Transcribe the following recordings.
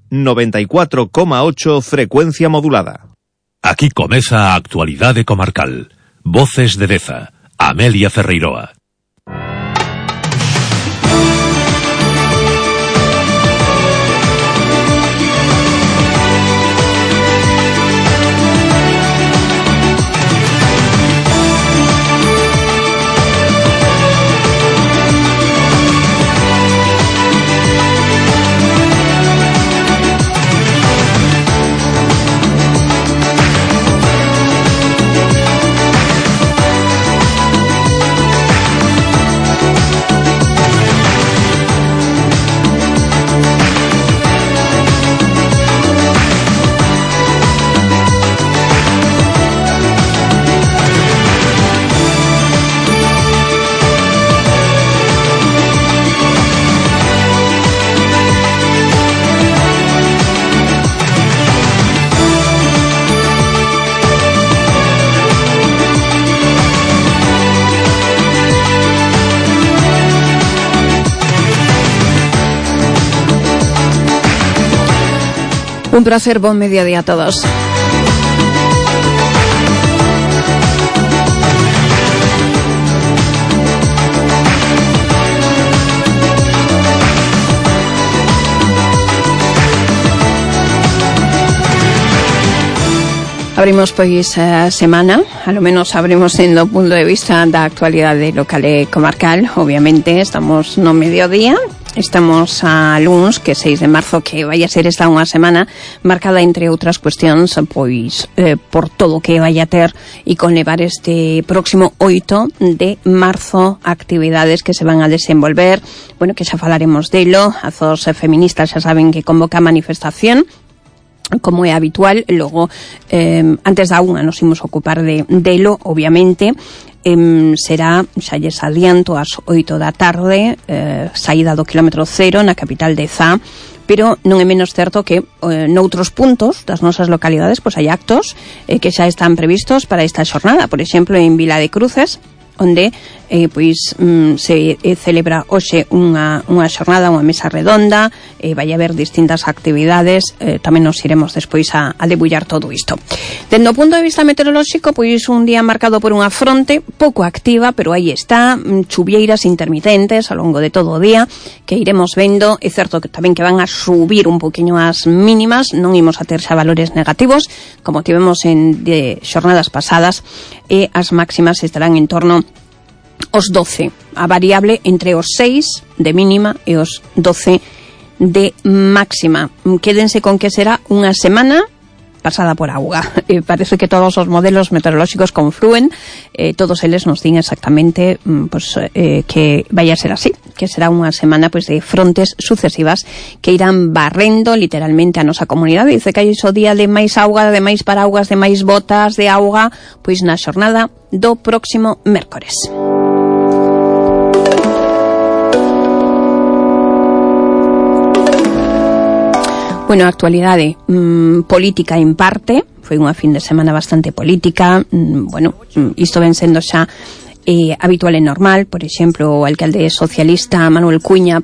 94,8 frecuencia modulada. Aquí comeza a actualidade comarcal. Voces de Deza, Amelia Ferreiroa. Un placer, buen mediodía a todos. Abrimos pois semana, a lo menos abrimos en o punto de vista da actualidade local e comarcal. Obviamente estamos no mediodía. Estamos a luns, que 6 de marzo, que vai a ser esta unha semana marcada, entre outras cuestións, pois por todo o que vai a ter e conlevar este próximo 8 de marzo actividades que se van a desenvolver. Bueno, que xa falaremos delo. As feministas xa saben que convoca a manifestación, como é habitual. Logo, antes da unha nos imos ocupar delo, obviamente. Será, xa lles adianto, ás 8 da tarde, saída do kilómetro cero na capital de Zá, pero non é menos certo que noutros puntos das nosas localidades pois hai actos que xa están previstos para esta xornada. Por exemplo, en Vila de Cruces, onde se celebra hoxe unha xornada, unha mesa redonda, vai haber distintas actividades, tamén nos iremos despois a debullar todo isto. Dende o punto de vista meteorolóxico, pois un día marcado por unha fronte pouco activa, pero aí está, chuvieiras intermitentes ao longo de todo o día, que iremos vendo. É certo que tamén que van a subir un poquinho as mínimas, non imos a ter xa valores negativos, como tivemos en xornadas pasadas, e as máximas estarán en torno os 12, a variable entre os 6 de mínima e os 12 de máxima. Quédense con que será unha semana pasada por auga. Parece que todos os modelos meteorolóxicos confluen, todos eles nos din exactamente que vai a ser así, que será unha semana de frontes sucesivas que irán barrendo literalmente a nosa comunidade. Dice que hai iso día de máis auga, de máis paraugas, de máis botas de auga, pois na xornada do próximo mércores. Bueno, a actualidade política en parte, foi unha fin de semana bastante política. Isto ven sendo xa habitual e normal. Por exemplo, o alcalde socialista Manuel Cuña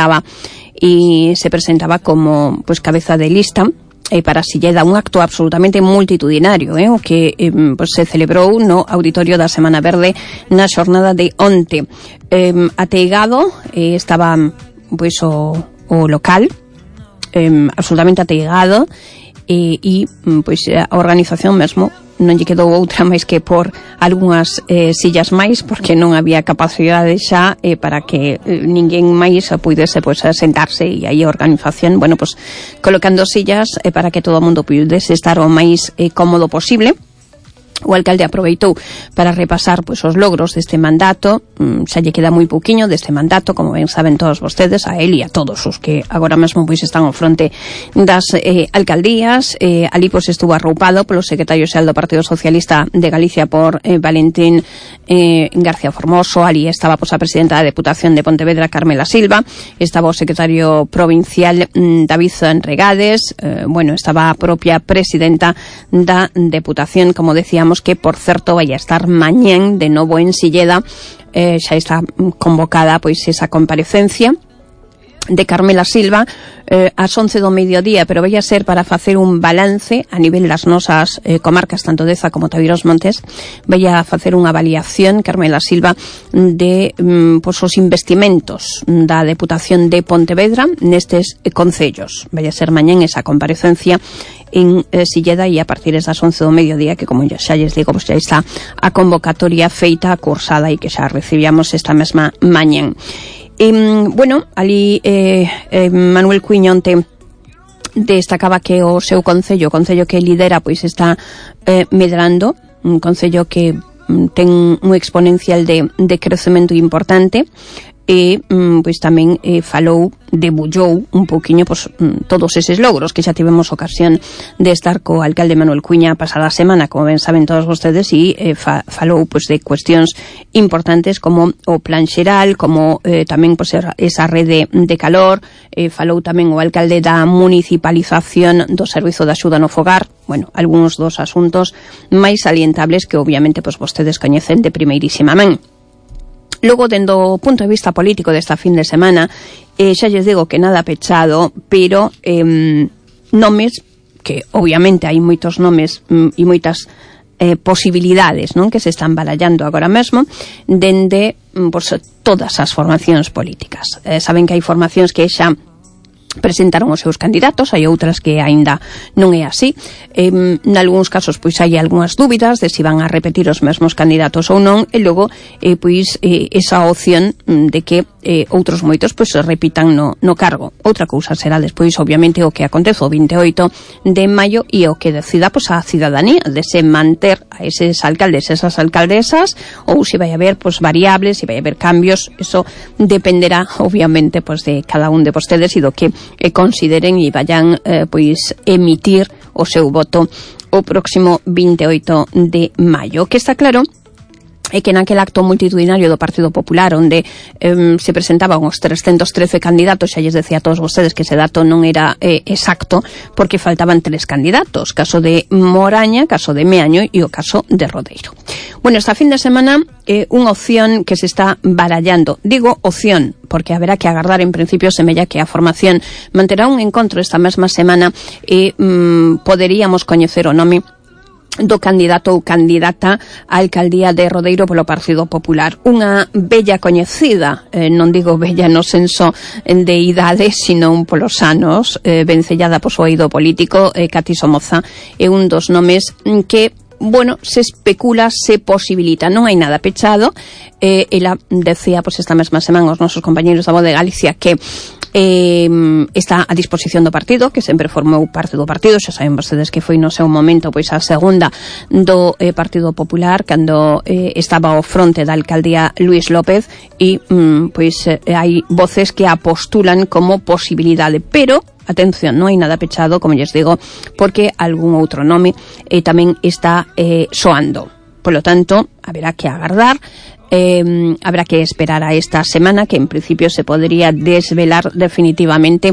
se presentaba como cabeza de lista para Silleda, un acto absolutamente multitudinario, o que se celebrou no auditorio da Semana Verde na xornada de onte. Ateigado estaba o local, absolutamente ateigado, e a organización mesmo non lle quedou outra máis que por algunhas sillas máis, porque non había capacidade xa para que ninguén máis puidese sentarse, e aí a organización colocando sillas para que todo o mundo pudese estar o máis cómodo posible. O alcalde aproveitou para repasar os logros deste mandato. Xa lle queda moi pouquiño deste mandato, como ben saben todos vostedes, a él e a todos os que agora mesmo están ao fronte das alcaldías. Ali estuvo arroupado polo secretario xeral do Partido Socialista de Galicia, por Valentín García Formoso. Ali estaba a presidenta da Deputación de Pontevedra, Carmela Silva. Estaba o secretario provincial David Regades. Estaba a propia presidenta da Deputación, como decíamos, que por certo vai a estar mañán de novo en Silleda. Xa está convocada esa comparecencia. de Carmela Silva ás 11 do mediodía, pero vai a ser para facer un balance a nivel das nosas comarcas, tanto Deza como Tavira os Montes. Vai a facer unha avaliación Carmela Silva de pois os investimentos da Deputación de Pontevedra nestes concellos. Vai a ser mañán esa comparecencia en Silleda e a partir das 11 do mediodía, que como xa lles digo, pues xa está a convocatoria feita, cursada e que xa recibíamos esta mesma mañán. Bueno, ali Manuel Cuiño onte destacaba que o seu concello que lidera, pois está medrando, un concello que ten un exponencial de crecemento importante, e pois tamén falou, debullou un poquinho pois, todos eses logros que xa tivemos ocasión de estar co alcalde Manuel Cuiña pasada semana, como ben saben todos vostedes, e falou pois de cuestións importantes como o plan xeral, como tamén pois esa rede de calor, falou tamén o alcalde da municipalización do servizo de axuda no fogar, bueno, algúns dos asuntos máis salientables que obviamente pois vostedes coñecen de primeirísima man. Logo, dende o punto de vista político desta fin de semana, xa lles digo que nada pechado, pero nomes, que obviamente hai moitos nomes e moitas posibilidades, non, que se están barallando agora mesmo dende pues, todas as formacións políticas. Saben que hai formacións que xa presentaron os seus candidatos, hai outras que aínda non é así. Nalgúns casos pois hai algunhas dúbidas de se van a repetir os mesmos candidatos ou non, e logo pois esa opción de que outros moitos pois se repitan no cargo. Outra cousa será despois obviamente o que acontece o 28 de maio e o que decida pois a cidadanía de se manter a eses alcaldes, esas alcaldesas, ou se vai haber pois variables, se vai haber cambios. Eso dependerá obviamente pois de cada un de vostedes e do que consideren e vayan pois emitir o seu voto o próximo 28 de maio. Que está claro é que naquele acto multitudinario do Partido Popular onde se presentaban os 313 candidatos, xa lles decía a todos vostedes que ese dato non era exacto porque faltaban 3 candidatos, caso de Moraña, caso de Meaño e o caso de Rodeiro. Bueno, esta fin de semana unha opción que se está barallando, digo opción porque haberá que agardar, en principio semella que a formación manterá un encontro esta mesma semana e poderíamos coñecer o nome do candidato ou candidata á alcaldía de Rodeiro polo Partido Popular. Unha bella coñecida, non digo bella no senso de idade, sino polos anos, vencellada por seu eido político, Cati Somoza, é un dos nomes que bueno, se especula, se posibilita, non hai nada pechado. Ela decía, pois esta mesma semana os nosos compañeros da Voz de Galicia que está a disposición do partido, que sempre formou parte do partido. Xa saben vostedes que foi no seu momento pois a segunda do Partido Popular cando estaba ao fronte da alcaldía Luís López e pois hai voces que a postulan como posibilidade, pero atención, non hai nada pechado, como lles digo, porque algún outro nome tamén está soando. Polo tanto, haberá que agardar, habrá que esperar a esta semana, que en principio se podría desvelar definitivamente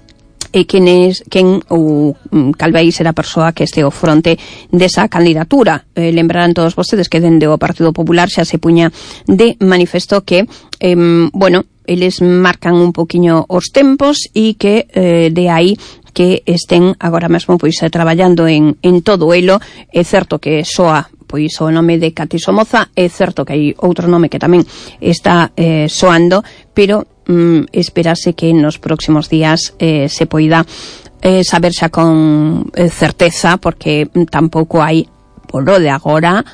quen ou cal vai ser a persoa que este ao fronte desa candidatura. Lembrarán todos vostedes que dende o Partido Popular xa se puña de manifesto que, bueno, eles marcan un poquinho os tempos e que de aí que estén agora mesmo pois traballando en todo elo. É certo que soa pois o nome de Cati Somoza, é certo que hai outro nome que tamén está soando, pero esperase que nos próximos días se poida saber xa con certeza, porque tampouco hai polo de agora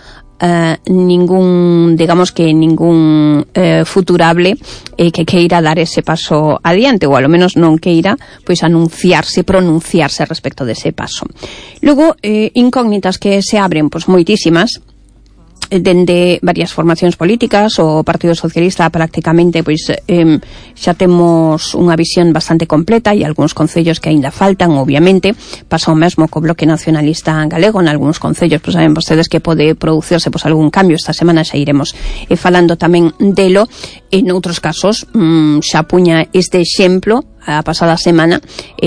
ningún, digamos que ningún futurable que queira dar ese paso adiante, ou ao menos non queira pois anunciarse, pronunciarse respecto dese paso. Logo, incógnitas que se abren pois moitísimas dende varias formacións políticas. O Partido Socialista prácticamente pois xa temos unha visión bastante completa e algúns concellos que aínda faltan, obviamente. Pasa o mesmo co Bloque Nacionalista Galego, en algúns concellos pois saben vostedes que pode producirse pois algún cambio. Esta semana xa iremos falando tamén delo. En outros casos xa puña este exemplo a pasada semana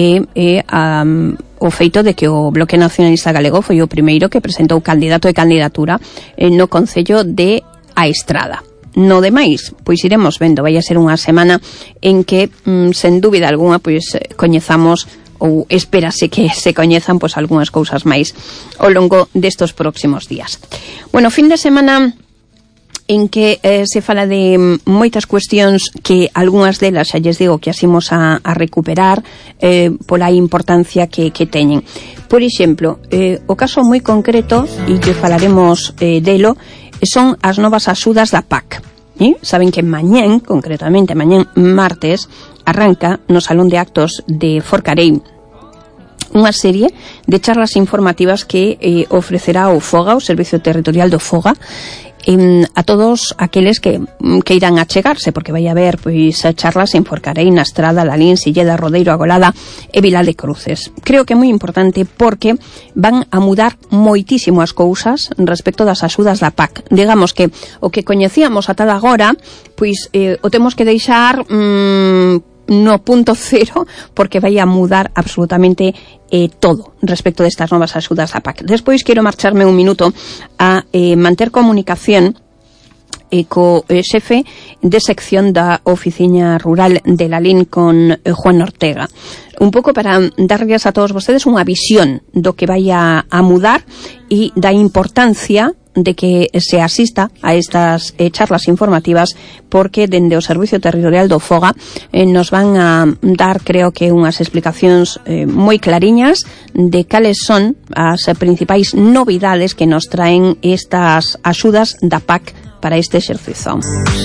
o feito de que o Bloque Nacionalista Galego foi o primeiro que presentou candidato e candidatura no concello de A Estrada. No demais, pois iremos vendo, vai a ser unha semana en que, sen dúbida algunha, pois coñezamos ou espérase que se coñezan pois algunhas cousas máis ao longo destos próximos días. Bueno, fin de semana en que se fala de moitas cuestións que algunhas delas xa lles digo que asimos a recuperar pola importancia que teñen. Por exemplo, o caso moi concreto e que falaremos delo son as novas axudas da PAC. Saben que mañán, concretamente mañán martes, arranca no Salón de Actos de Forcarei unha serie de charlas informativas que ofrecerá o FOGA, o Servicio Territorial do FOGA, a todos aqueles que irán achegarse, porque vai haber pois charlas en Forcarei, na Estrada, Lalín, Silleda, Rodeiro, Agolada e Vilar de Cruces. Creo que é moi importante porque van a mudar moitísimo as cousas respecto das axudas da PAC. Digamos que o que coñecíamos ata agora, pois o temos que deixar no punto cero, porque vai a mudar absolutamente todo respecto destas novas axudas da PAC. Despois quero marcharme un minuto a manter comunicación co xefe de sección da Oficina Rural de Lalín, con Juan Ortega, un pouco para darlles a todos vostedes unha visión do que vai a mudar e da importancia de que se asista a estas charlas informativas, porque dende o Servicio Territorial do FOGA nos van a dar, creo que, unhas explicacións moi clariñas de cales son as principais novidades que nos traen estas axudas da PAC para este exercicio.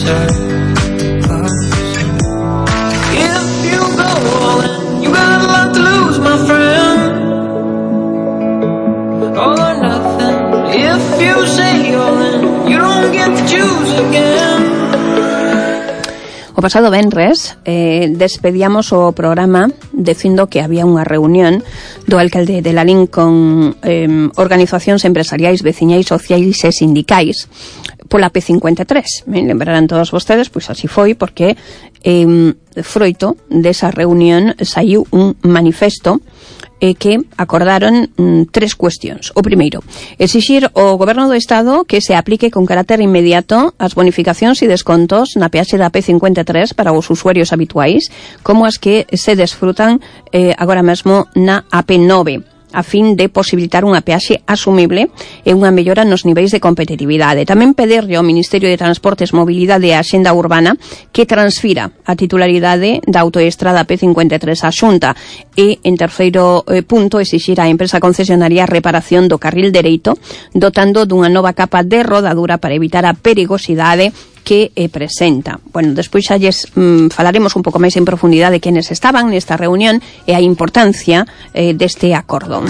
O pasado venres despedíamos o programa dicindo que había unha reunión do alcalde de Lalín con organizacións empresariais, veciñais, sociais e sindicais pola P53. Lembrarán todos vostedes, pois así foi, porque froito desa reunión saiu un manifesto que acordaron tres cuestións. O primeiro, exixir ao Goberno do Estado que se aplique con carácter inmediato as bonificacións e descontos na peaxe da P53 para os usuarios habituais, como as que se desfrutan agora mesmo na AP9, a fin de posibilitar unha peaxe asumible e unha mellora nos niveis de competitividade. Tamén pedirlle ao Ministerio de Transportes, Mobilidade e Axenda Urbana que transfira a titularidade da autoestrada P53 á Xunta e, en terceiro punto, exixir á empresa concesionaria a reparación do carril dereito, dotando dunha nova capa de rodadura para evitar a perigosidade que presenta. Bueno, despois xa lles falaremos un pouco máis en profundidade de quenes estaban nesta reunión e a importancia deste acordo.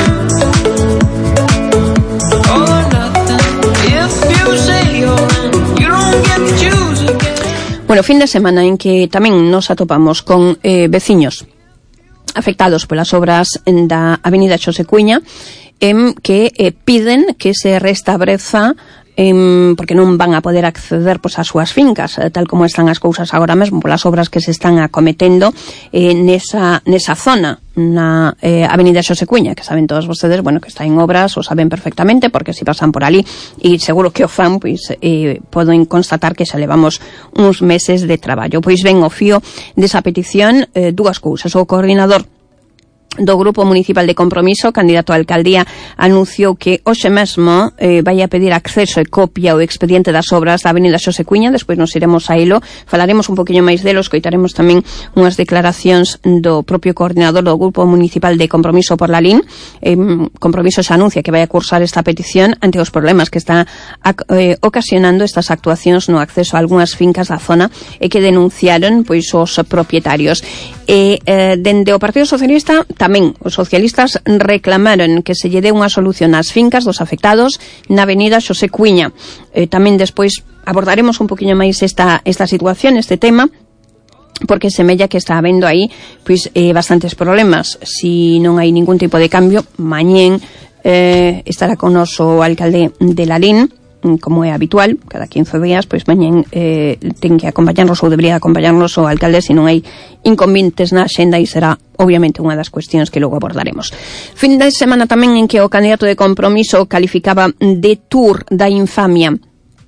Bueno, fin de semana en que tamén nos atopamos con veciños afectados polas obras da Avenida Xosé Cuíña, que piden que se restableza porque non van a poder acceder pois ás súas fincas, tal como están as cousas agora mesmo polas obras que se están acometendo nesa zona, na Avenida Xosé Cuíña, que saben todos vostedes, bueno, que está en obras, o saben perfectamente, porque si pasan por ali, e seguro que o fan, pois poden constatar que xa levamos uns meses de traballo. Pois ben, o fío desa petición, dúas cousas. O coordinador do Grupo Municipal de Compromiso, candidato a alcaldía, anunciou que hoxe mesmo vai a pedir acceso e copia o expediente das obras da Avenida Xosé Cuíña. Despois nos iremos a ilo, falaremos un poquinho máis delo, escoitaremos tamén unhas declaracións do propio coordinador do Grupo Municipal de Compromiso por Lalín. Compromiso xa anuncia que vai a cursar esta petición ante os problemas que está ocasionando estas actuacións no acceso a algunhas fincas da zona e que denunciaron pois os propietarios. Dende o Partido Socialista tamén os socialistas reclamaron que se lle dé unha solución ás fincas dos afectados na Avenida Xosé Cuíña. Tamén despois abordaremos un poquinho máis esta situación, este tema, porque semella que está habendo aí pois bastantes problemas. Si non hai ningún tipo de cambio, mañén estará con nos o alcalde de Lalín, como é habitual, cada 15 días, pois mañén ten que acompañarnos ou debería acompañarnos o alcalde se non hai inconvenientes na axenda, e será obviamente unha das cuestións que logo abordaremos. Fin de semana tamén en que o candidato de Compromiso calificaba de tour da infamia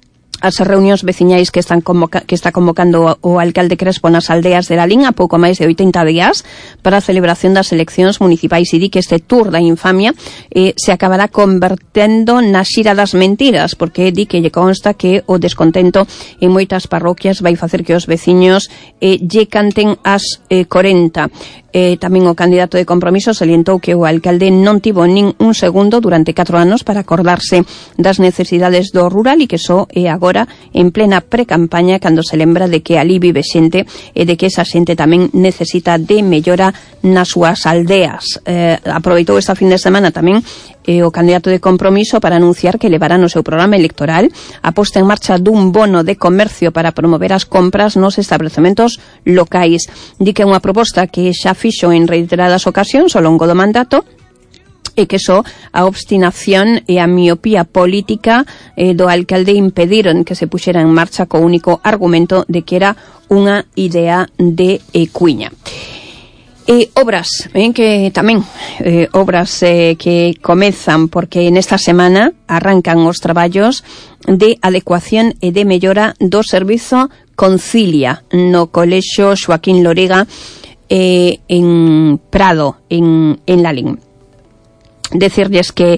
as reunións veciñais que está convocando o alcalde Crespo nas aldeas de Lalín a pouco máis de 80 días para a celebración das eleccións municipais, e di que este tour da infamia se acabará convertendo na xira das mentiras, porque di que lle consta que o descontento en moitas parroquias vai facer que os veciños lle canten as 40. Tamén o candidato de Compromiso salientou que o alcalde non tivo nin un segundo durante 4 anos para acordarse das necesidades do rural e que só é agora en plena pre-campaña cando se lembra de que ali vive xente e de que esa xente tamén necesita de mellora nas súas aldeas. Aproveitou esta fin de semana tamén o candidato de Compromiso para anunciar que levará no seu programa electoral a posta en marcha dun bono de comercio para promover as compras nos establecementos locais. Di que é unha proposta que xa fixo en reiteradas ocasións ao longo do mandato e que só a obstinación e a miopía política do alcalde impediron que se puxera en marcha co único argumento de que era unha idea de cuiña. Obras, que tamén obras que comezan, porque nesta semana arrancan os traballos de adecuación e de mellora do servizo Concilia no colexio Xoaquín Lorega en Prado, en Lalín. Decirles que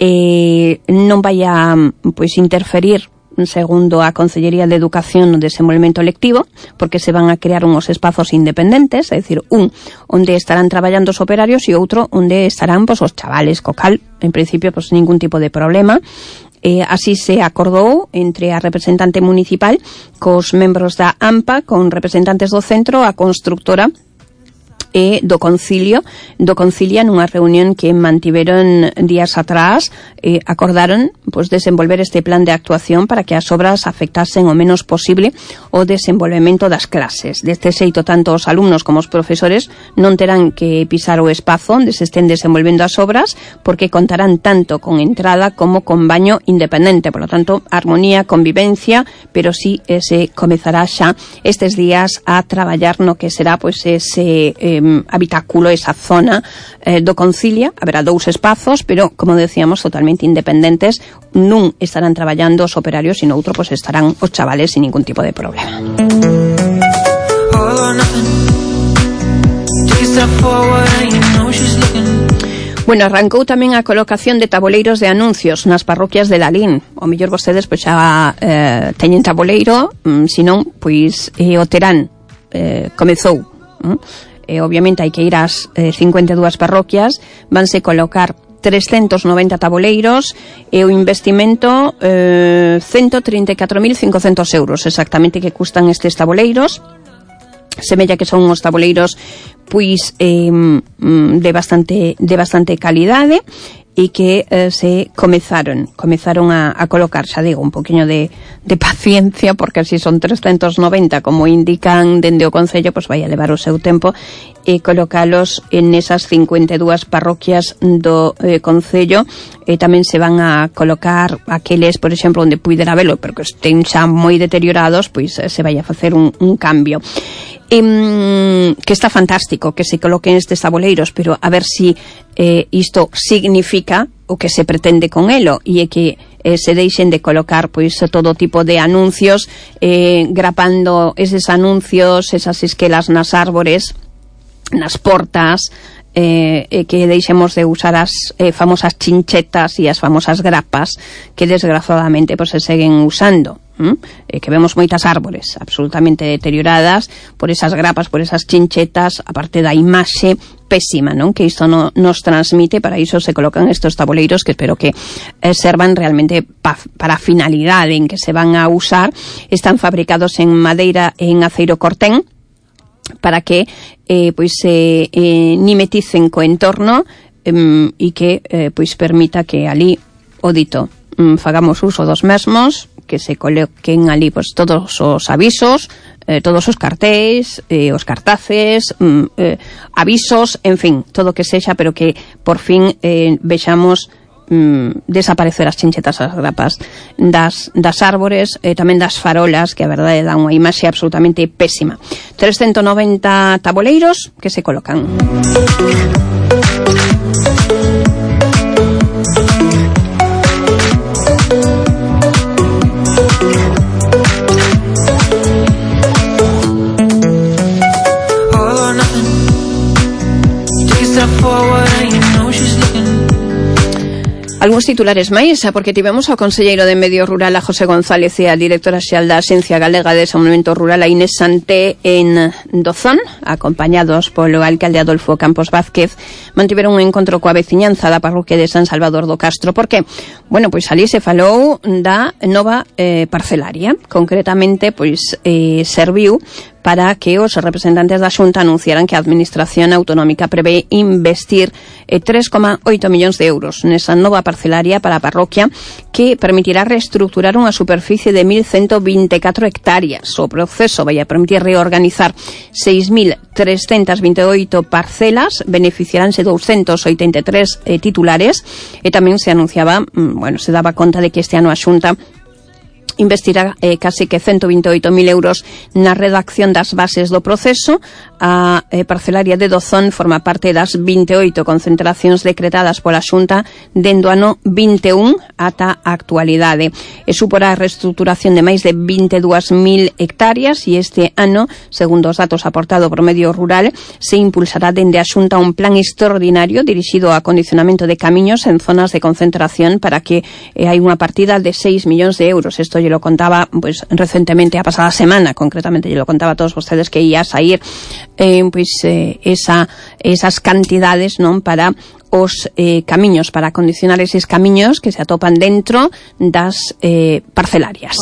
non vai a interferir, segundo a Consellería de Educación, no desenvolvemento lectivo, porque se van a crear uns espazos independentes, é dicir, un onde estarán traballando os operarios e outro onde estarán os chavales, co cal, en principio, ningún tipo de problema. Así se acordou entre a representante municipal cos membros da AMPA, con representantes do centro, a constructora e do Concilia nunha reunión que mantiveron días atrás. Acordaron desenvolver este plan de actuación para que as obras afectasen o menos posible o desenvolvemento das clases. Deste xeito, tanto os alumnos como os profesores non terán que pisar o espazo onde se estén desenvolvendo as obras, porque contarán tanto con entrada como con baño independente. Por lo tanto, armonía, convivencia, pero sí se comezará xa estes días a traballar no que será ese habitáculo, esa zona do Concilia. Haberá 2 espazos, pero, como decíamos, totalmente independentes. Nun estarán traballando os operarios e no outro estarán os chavales sin ningún tipo de problema. Bueno, arrancou tamén a colocación de taboleiros de anuncios nas parroquias de Lalín. O mellor vostedes xa teñen taboleiro, senón, o terán. Comezou. Obviamente hai que ir ás 52 parroquias, vanse colocar 390 taboleiros e o investimento 134.500 euros exactamente que custan estes taboleiros. Semella que son uns taboleiros de bastante calidade e que se comezaron a colocar, xa digo, un poquinho de paciencia, porque así son 390, como indican dende o Concello, vai a levar o seu tempo, e colocalos en esas 52 parroquias do Concello. Tamén se van a colocar aqueles, por exemplo, onde puidera velo, pero que estén xa moi deteriorados, se vai a facer un cambio. Que está fantástico que se coloquen estes taboleiros, pero a ver si isto significa o que se pretende con elo, e é que se deixen de colocar todo tipo de anuncios, grapando eses anuncios, esas esquelas nas árbores, nas portas, que deixemos de usar as famosas chinchetas e as famosas grapas que desgraciadamente se seguen usando. Que vemos moitas árbores absolutamente deterioradas por esas grapas, por esas chinchetas, aparte da imaxe pésima, non? Que isto nos transmite. Para iso se colocan estos taboleiros que espero que servan realmente para a finalidade en que se van a usar. Están fabricados en madeira e en aceiro cortén, para que nimeticen co entorno e que permita que ali, o dito, fagamos uso dos mesmos, que se coloquen ali todos os avisos, todos os cartéis, os cartaces, avisos, en fin, todo o que sexa, pero que por fin vexamos desaparecer as chinchetas, as grapas das árbores, tamén das farolas, que a verdade dá unha imaxe absolutamente pésima. 390 taboleiros que se colocan. Algúns titulares máis, porque tivemos ao conselleiro de Medio Rural a José González e a directora xeral da Axencia Galega de Desenvolvemento Rural a Inés Santé en Dozón, acompañados polo alcalde Adolfo Campos Vázquez, mantiveron un encontro coa veciñanza da parroquia de San Salvador do Castro. Por que? Bueno, pois ali se falou da nova parcelaria. Concretamente, pois serviu para que os representantes da Xunta anunciaran que a Administración Autonómica prevé investir 3,8 millóns de euros nesa nova parcelaria para a parroquia, que permitirá reestructurar unha superficie de 1.124 hectáreas. O proceso vai a permitir reorganizar 6.328 parcelas, beneficiaránse 283 titulares, e tamén se anunciaba, se daba conta de que este ano a Xunta investirá casi que 128.000 euros na redacción das bases do proceso. A parcelaria de Dozón forma parte das 28 concentracións decretadas pola Xunta dende o ano 21 ata a actualidade. E suporá a reestructuración de máis de 22.000 hectáreas, e este ano, segundo os datos aportados por Medio Rural, se impulsará dende a Xunta un plan extraordinario dirixido ao acondicionamento de camiños en zonas de concentración para que hai unha partida de 6 millóns de euros. Isto lo contaba recentemente, a pasada semana, concretamente lo contaba a todos vostedes que ia sair esas cantidades, non, para os camiños, para acondicionar eses camiños que se atopan dentro das parcelarias.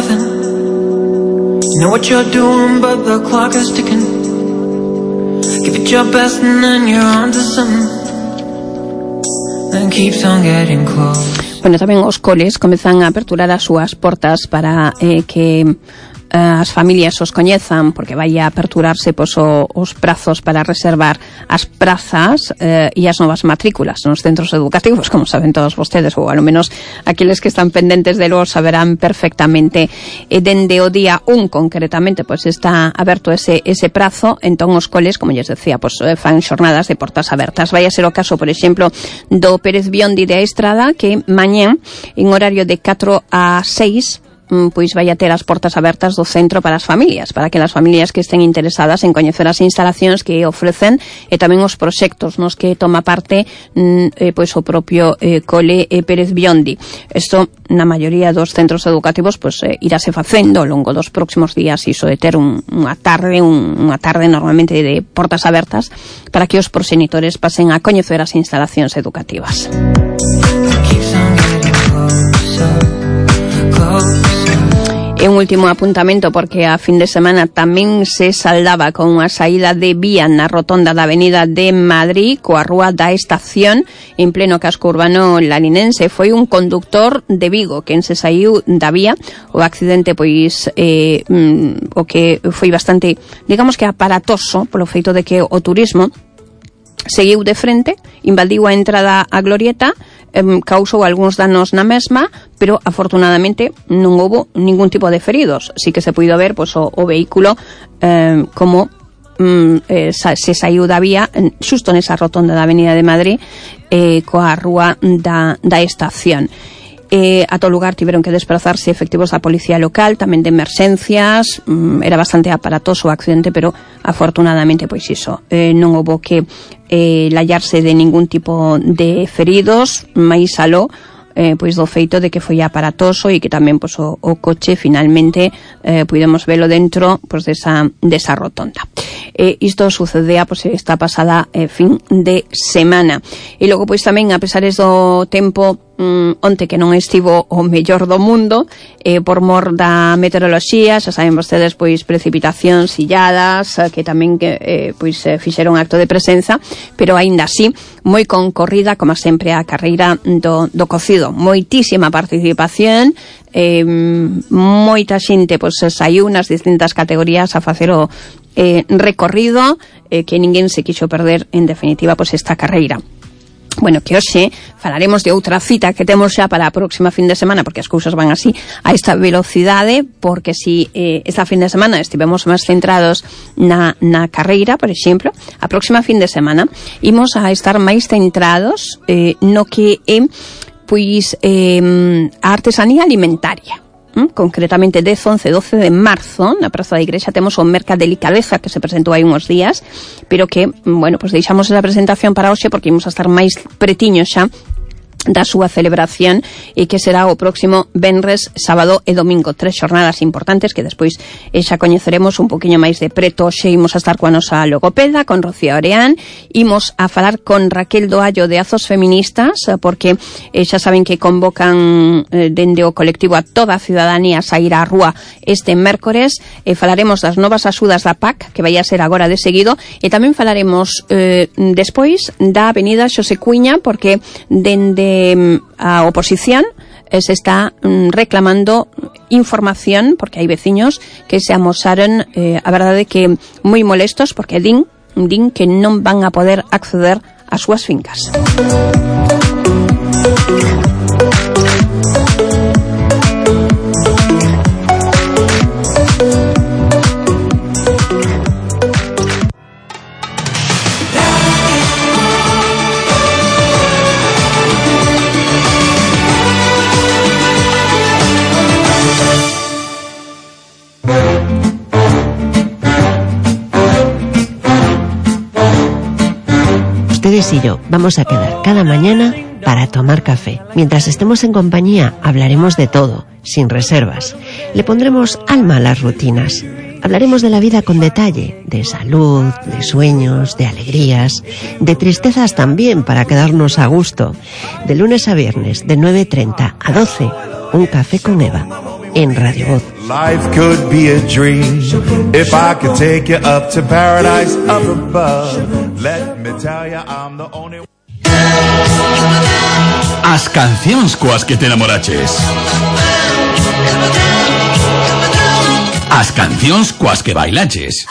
Bueno, tamén os coles comezan a aperturar as súas portas para que as familias os coñezan, porque vai a aperturarse os prazos para reservar as prazas e as novas matrículas nos centros educativos, como saben todos vostedes, ou ao menos aqueles que están pendentes de lo saberán perfectamente. Dende o día 1 concretamente, pois está aberto ese prazo. Entón os coles, como lles decía, fan xornadas de portas abertas. Vai a ser o caso, por exemplo, do Pérez Biondi de a Estrada, que mañán, en horario de 4 a 6, pois vai a ter as portas abertas do centro para as familias, para que as familias que estén interesadas en coñecer as instalacións que ofrecen e tamén os proxectos nos que toma parte pois o propio cole Pérez Biondi. Isto na maioría dos centros educativos irase facendo ao longo dos próximos días, iso de ter unha tarde normalmente de portas abertas para que os proxenitores pasen a coñecer as instalacións educativas. E un último apuntamento, porque a fin de semana tamén se saldaba con unha saída de vía na rotonda da Avenida de Madrid coa Rúa da Estación en pleno casco urbano laninense. Foi un conductor de Vigo quen se saiu da vía. O accidente o que foi bastante, digamos que aparatoso, polo feito de que o turismo seguiu de frente, invadiu a entrada á glorieta, causou algúns danos na mesma, pero afortunadamente non houbo ningún tipo de feridos. Sí que se puido ver o vehículo como se saiu da vía xusto nesa rotonda da Avenida de Madrid coa Rúa da Estación. A todo lugar tiveron que desplazarse efectivos da policía local, tamén de emerxencias. Era bastante aparatoso o accidente, pero afortunadamente non houbo que lallarse de ningún tipo de feridos, máis aló do feito de que foi aparatoso e que tamén o coche finalmente pudemos velo dentro desa rotonda. Isto sucedea esta pasada fin de semana. E logo tamén, a pesar do tempo onte que non estivo o mellor do mundo, por mor da meteoroloxía, xa saben vostedes, precipitacións illadas que tamén fixeron acto de presenza, pero aínda así moi concorrida, como sempre, a carreira do cocido. Moitísima participación, moita xente saiu nas distintas categorías a facer o recorrido, que ninguén se quixo perder, en definitiva, esta carreira. Bueno, que hoxe falaremos de outra cita que temos xa para a próxima fin de semana, porque as cousas van así a esta velocidade, porque si esta fin de semana estivemos máis centrados na carreira, por exemplo, a próxima fin de semana imos a estar máis centrados no que é a artesanía alimentaria. Concretamente 10, 11, 12 de marzo na Praza da Igrexa temos o Mercado Delicadeza, que se presentou hai uns días, pero que, deixamos esa presentación para hoxe porque imos a estar máis pretiños xa da súa celebración e que será o próximo venres, sábado e domingo, 3 xornadas importantes que despois xa coñeceremos un poquinho máis de preto. Xe imos a estar coa nosa logopeda, con Rocío Oreán, imos a falar con Raquel Doallo de Azos Feministas, porque xa saben que convocan dende o colectivo a toda a ciudadanía a sair á rúa este mércores. Falaremos das novas axudas da PAC, que vai a ser agora de seguido, e tamén falaremos despois da Avenida Xosé Cuiña, porque dende a oposición se está reclamando información, porque hai veciños que se amosaron, a verdade que moi molestos, porque din que non van a poder acceder ás súas fincas. Ustedes y yo vamos a quedar cada mañana para tomar café. Mientras estemos en compañía, hablaremos de todo, sin reservas. Le pondremos alma a las rutinas. Hablaremos de la vida con detalle, de salud, de sueños, de alegrías, de tristezas también para quedarnos a gusto. De lunes a viernes, de 9:30 a 12, un café con Eva, en Radio Voz. Life could be a dream if I could take you up to paradise up above. Let me tell you I'm the only one. As cancións coas que te enamoraches. As cancións coas que bailaches.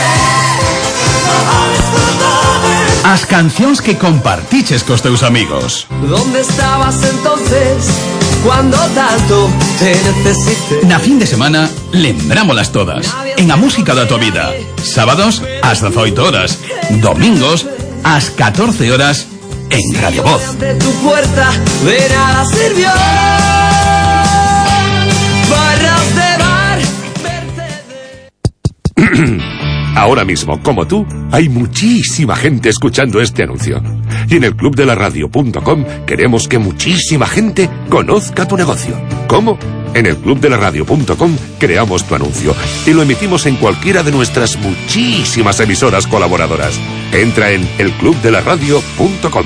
As cancións que compartiches cos teus amigos. ¿Dónde estabas entonces cuando tanto te necesité? Na fin de semana, lembrámolas todas. En a música da tua vida. Sábados, ás 18 horas. Domingos, ás 14 horas, en Radio Voz. De tu puerta de nada sirvió. Barras de bar, Mercedes. Ahora mismo, como tú, hay muchísima gente escuchando este anuncio. Y en el clubdelaradio.com queremos que muchísima gente conozca tu negocio. ¿Cómo? En el clubdelaradio.com creamos tu anuncio y lo emitimos en cualquiera de nuestras muchísimas emisoras colaboradoras. Entra en elclubdelaradio.com.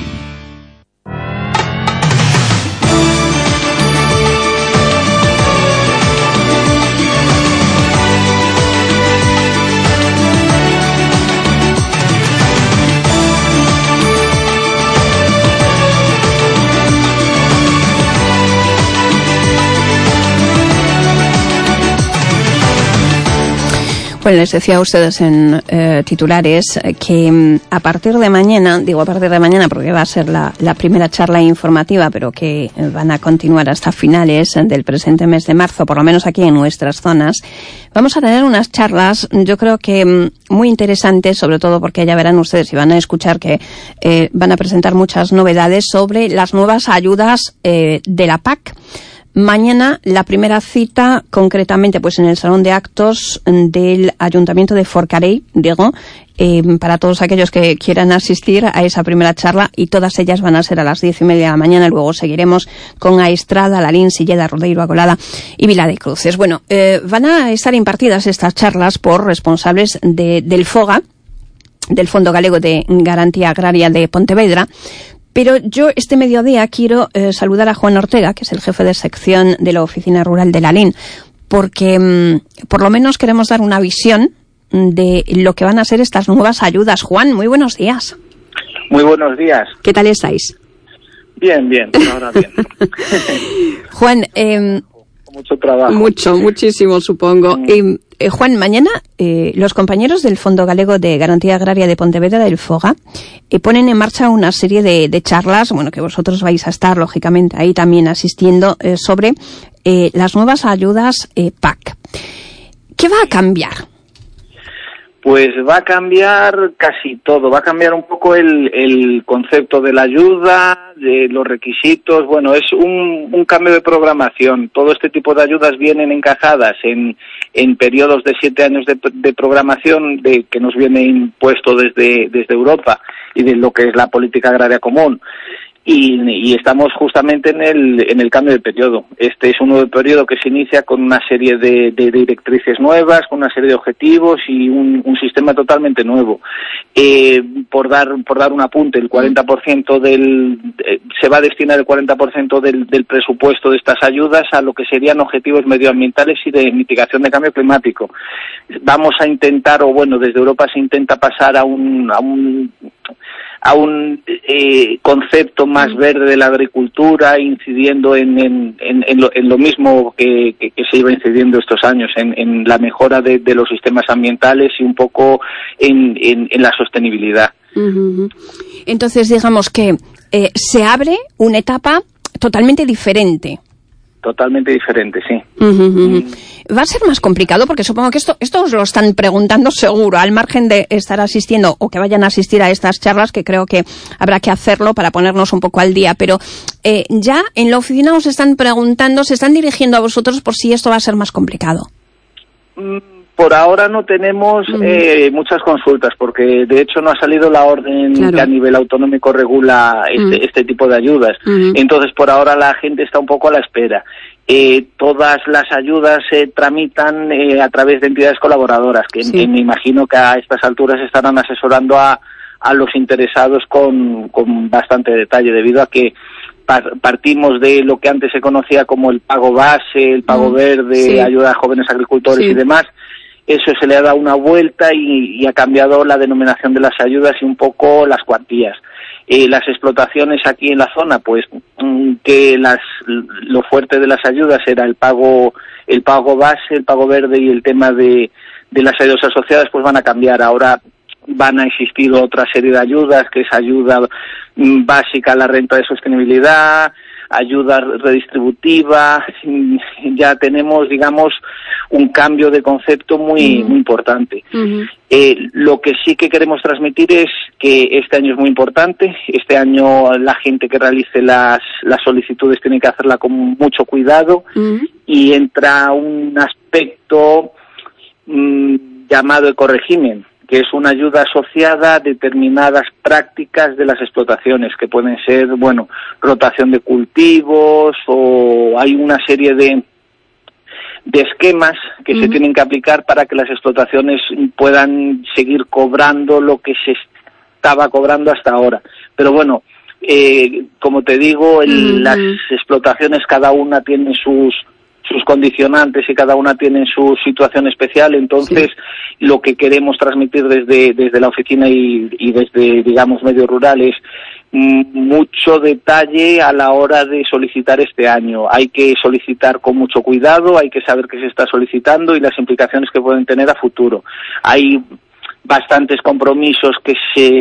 Bueno, les decía a ustedes en titulares que a partir de mañana, digo a partir de mañana porque va a ser la primera charla informativa, pero que van a continuar hasta finales del presente mes de marzo, por lo menos aquí en nuestras zonas, vamos a tener unas charlas, yo creo que muy interesantes, sobre todo porque ya verán ustedes y van a escuchar que van a presentar muchas novedades sobre las nuevas ayudas de la PAC. Mañana la primera cita, concretamente pues en el Salón de Actos del Ayuntamiento de Forcarei, digo, para todos aquellos que quieran asistir a esa primera charla, y todas ellas van a ser a las 10:30 de la mañana. Luego seguiremos con A Estrada, Lalín, Silleda, Rodeiro, Agolada y Vila de Cruces. Bueno, van a estar impartidas estas charlas por responsables del FOGA, del Fondo Galego de Garantía Agraria de Pontevedra. Pero yo este mediodía quiero saludar a Juan Ortega, que es el jefe de sección de la Oficina Rural de Lalín, porque por lo menos queremos dar una visión de lo que van a ser estas nuevas ayudas. Juan, muy buenos días. Muy buenos días. ¿Qué tal estáis? Bien, ahora bien. Juan, mucho trabajo. Muchísimo, supongo. Juan, mañana los compañeros del Fondo Galego de Garantía Agraria de Pontevedra, del FOGA, ponen en marcha una serie de charlas, bueno, que vosotros vais a estar, lógicamente, ahí también asistiendo, sobre las nuevas ayudas PAC. ¿Qué va a cambiar? Pues va a cambiar casi todo. Va a cambiar un poco el concepto de la ayuda, de los requisitos. Bueno, es un cambio de programación. Todo este tipo de ayudas vienen encajadas en periodos de 7 años de programación que nos viene impuesto desde Europa y de lo que es la política agraria común. y estamos justamente en el cambio de periodo. Este es un nuevo periodo que se inicia con una serie de directrices nuevas, con una serie de objetivos y un sistema totalmente nuevo. Por dar un apunte, el 40% se va a destinar el 40% del presupuesto de estas ayudas a lo que serían objetivos medioambientales y de mitigación de cambio climático. Vamos a intentar, desde Europa se intenta pasar a un concepto más verde de la agricultura, incidiendo en lo mismo que se iba incidiendo estos años, en la mejora de los sistemas ambientales y un poco en la sostenibilidad. Uh-huh. Entonces, digamos que se abre una etapa totalmente diferente. Totalmente diferente, sí. Uh-huh. Va a ser más complicado porque supongo que esto os lo están preguntando seguro, al margen de estar asistiendo o que vayan a asistir a estas charlas, que creo que habrá que hacerlo para ponernos un poco al día, pero ya en la oficina os están preguntando, se están dirigiendo a vosotros por si esto va a ser más complicado. Por ahora no tenemos muchas consultas, porque de hecho no ha salido la orden que a nivel autonómico regula este tipo de ayudas. Entonces, por ahora la gente está un poco a la espera. Todas las ayudas se tramitan a través de entidades colaboradoras, que me imagino que a estas alturas estarán asesorando a los interesados con bastante detalle, debido a que partimos de lo que antes se conocía como el pago base, el pago verde, ayuda a jóvenes agricultores y demás. Eso se le ha dado una vuelta y ha cambiado la denominación de las ayudas y un poco las cuantías. Las explotaciones aquí en la zona, pues que lo fuerte de las ayudas era el pago base, el pago verde y el tema de las ayudas asociadas, pues van a cambiar. Ahora van a existir otra serie de ayudas, que es ayuda básica a la renta de sostenibilidad, ayuda redistributiva. Ya tenemos, digamos, un cambio de concepto muy importante. Lo que sí que queremos transmitir es que este año es muy importante. Este año la gente que realice las solicitudes tiene que hacerla con mucho cuidado, y entra un aspecto llamado ecorégimen, que es una ayuda asociada a determinadas prácticas de las explotaciones, que pueden ser, rotación de cultivos, o hay una serie de esquemas que se tienen que aplicar para que las explotaciones puedan seguir cobrando lo que se estaba cobrando hasta ahora. Pero como te digo, las explotaciones cada una tiene sus condicionantes y cada una tiene su situación especial. Entonces lo que queremos transmitir desde la oficina y desde, digamos, medios rurales, mucho detalle a la hora de solicitar este año. Hay que solicitar con mucho cuidado, hay que saber qué se está solicitando y las implicaciones que pueden tener a futuro. Hay bastantes compromisos que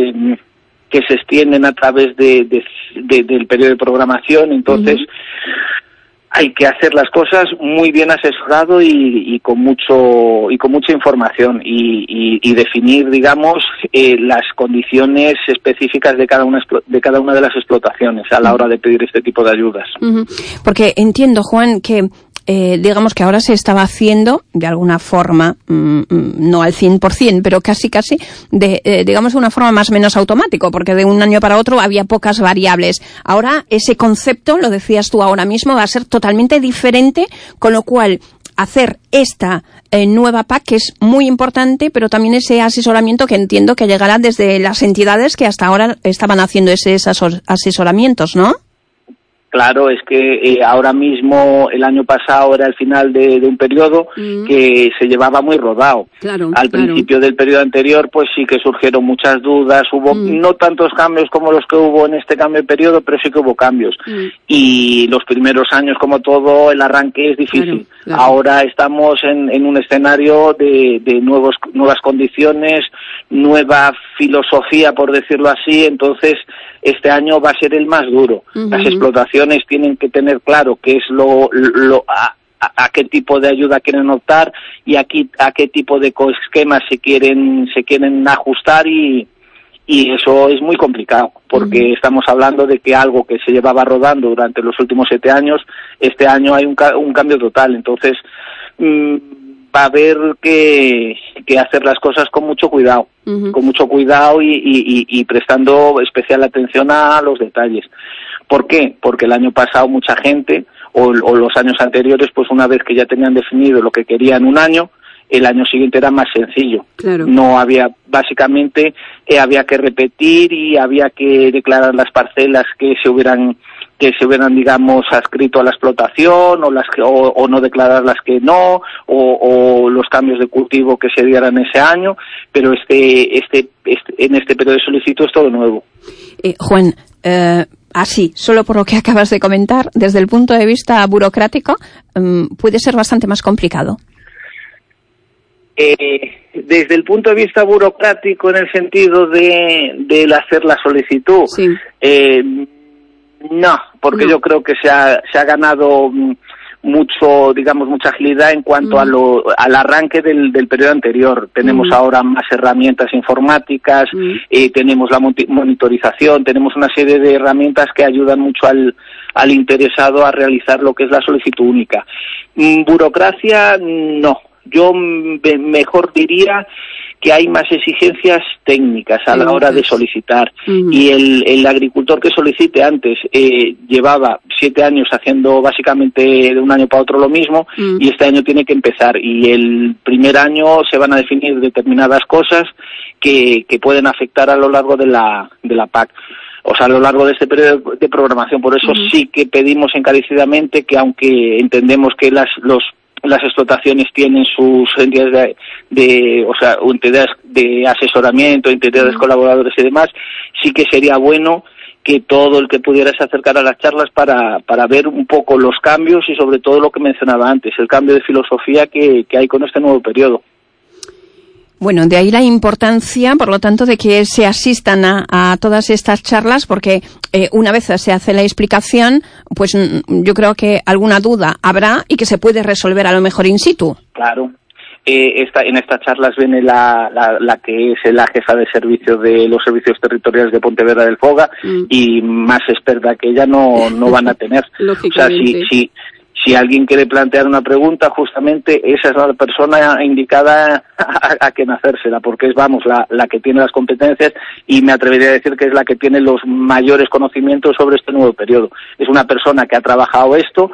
se extienden a través del periodo de programación, entonces hay que hacer las cosas muy bien asesorado y con mucha información y definir, digamos, las condiciones específicas de cada una de las explotaciones a la hora de pedir este tipo de ayudas. Porque entiendo, Juan, que digamos que ahora se estaba haciendo de alguna forma, no al 100%, pero casi, digamos de una forma más o menos automático, porque de un año para otro había pocas variables. Ahora ese concepto, lo decías tú ahora mismo, va a ser totalmente diferente, con lo cual hacer esta nueva PAC, que es muy importante, pero también ese asesoramiento que entiendo que llegará desde las entidades que hasta ahora estaban haciendo esos asesoramientos, ¿no? Claro, es que ahora mismo, el año pasado era el final de un periodo que se llevaba muy rodado. Al principio del periodo anterior, pues sí que surgieron muchas dudas, hubo no tantos cambios como los que hubo en este cambio de periodo, pero sí que hubo cambios. Y los primeros años, como todo, el arranque es difícil. Ahora estamos en un escenario de nuevas condiciones, nueva filosofía, por decirlo así. Entonces este año va a ser el más duro. Las explotaciones tienen que tener claro qué es a qué tipo de ayuda quieren optar y a qué tipo de esquemas se quieren ajustar, y eso es muy complicado, porque estamos hablando de que algo que se llevaba rodando durante los últimos 7 años, este año hay un cambio total. Entonces va a haber que hacer las cosas con mucho cuidado, y prestando especial atención a los detalles. ¿Por qué? Porque el año pasado mucha gente, o los años anteriores, pues una vez que ya tenían definido lo que querían un año, el año siguiente era más sencillo. Claro. No había, básicamente, había que repetir y había que declarar las parcelas que se hubieran, digamos, adscrito a la explotación, o no declarar las que no, o los cambios de cultivo que se dieran ese año, pero en este periodo de solicitud es todo nuevo. Juan, así, solo por lo que acabas de comentar, desde el punto de vista burocrático, puede ser bastante más complicado. Desde el punto de vista burocrático, en el sentido de hacer la solicitud, sí. No, porque no. Yo creo que se ha ganado mucho, digamos, mucha agilidad en cuanto al arranque del periodo anterior. Tenemos ahora más herramientas informáticas, tenemos la monitorización, tenemos una serie de herramientas que ayudan mucho al interesado a realizar lo que es la solicitud única. Burocracia, no. Yo mejor diría que hay más exigencias técnicas a la hora de solicitar. Y el agricultor que solicite antes llevaba 7 años haciendo básicamente de un año para otro lo mismo, y este año tiene que empezar. Y el primer año se van a definir determinadas cosas que pueden afectar a lo largo de la PAC. O sea, a lo largo de este periodo de programación. Por eso sí que pedimos encarecidamente que, aunque entendemos que las explotaciones tienen sus entidades entidades de asesoramiento, entidades colaboradores y demás, sí que sería bueno que todo el que pudiera se acercara a las charlas para ver un poco los cambios y sobre todo lo que mencionaba antes, el cambio de filosofía que hay con este nuevo periodo. Bueno, de ahí la importancia, por lo tanto, de que se asistan a todas estas charlas, porque una vez se hace la explicación, pues yo creo que alguna duda habrá y que se puede resolver a lo mejor in situ. Claro. En estas charlas viene la que es la jefa de servicio de los servicios territoriales de Pontevedra del Foga, y más experta que ella no van a tener. O sea, si alguien quiere plantear una pregunta, justamente esa es la persona indicada a quien hacérsela, porque es, la que tiene las competencias, y me atrevería a decir que es la que tiene los mayores conocimientos sobre este nuevo periodo. Es una persona que ha trabajado esto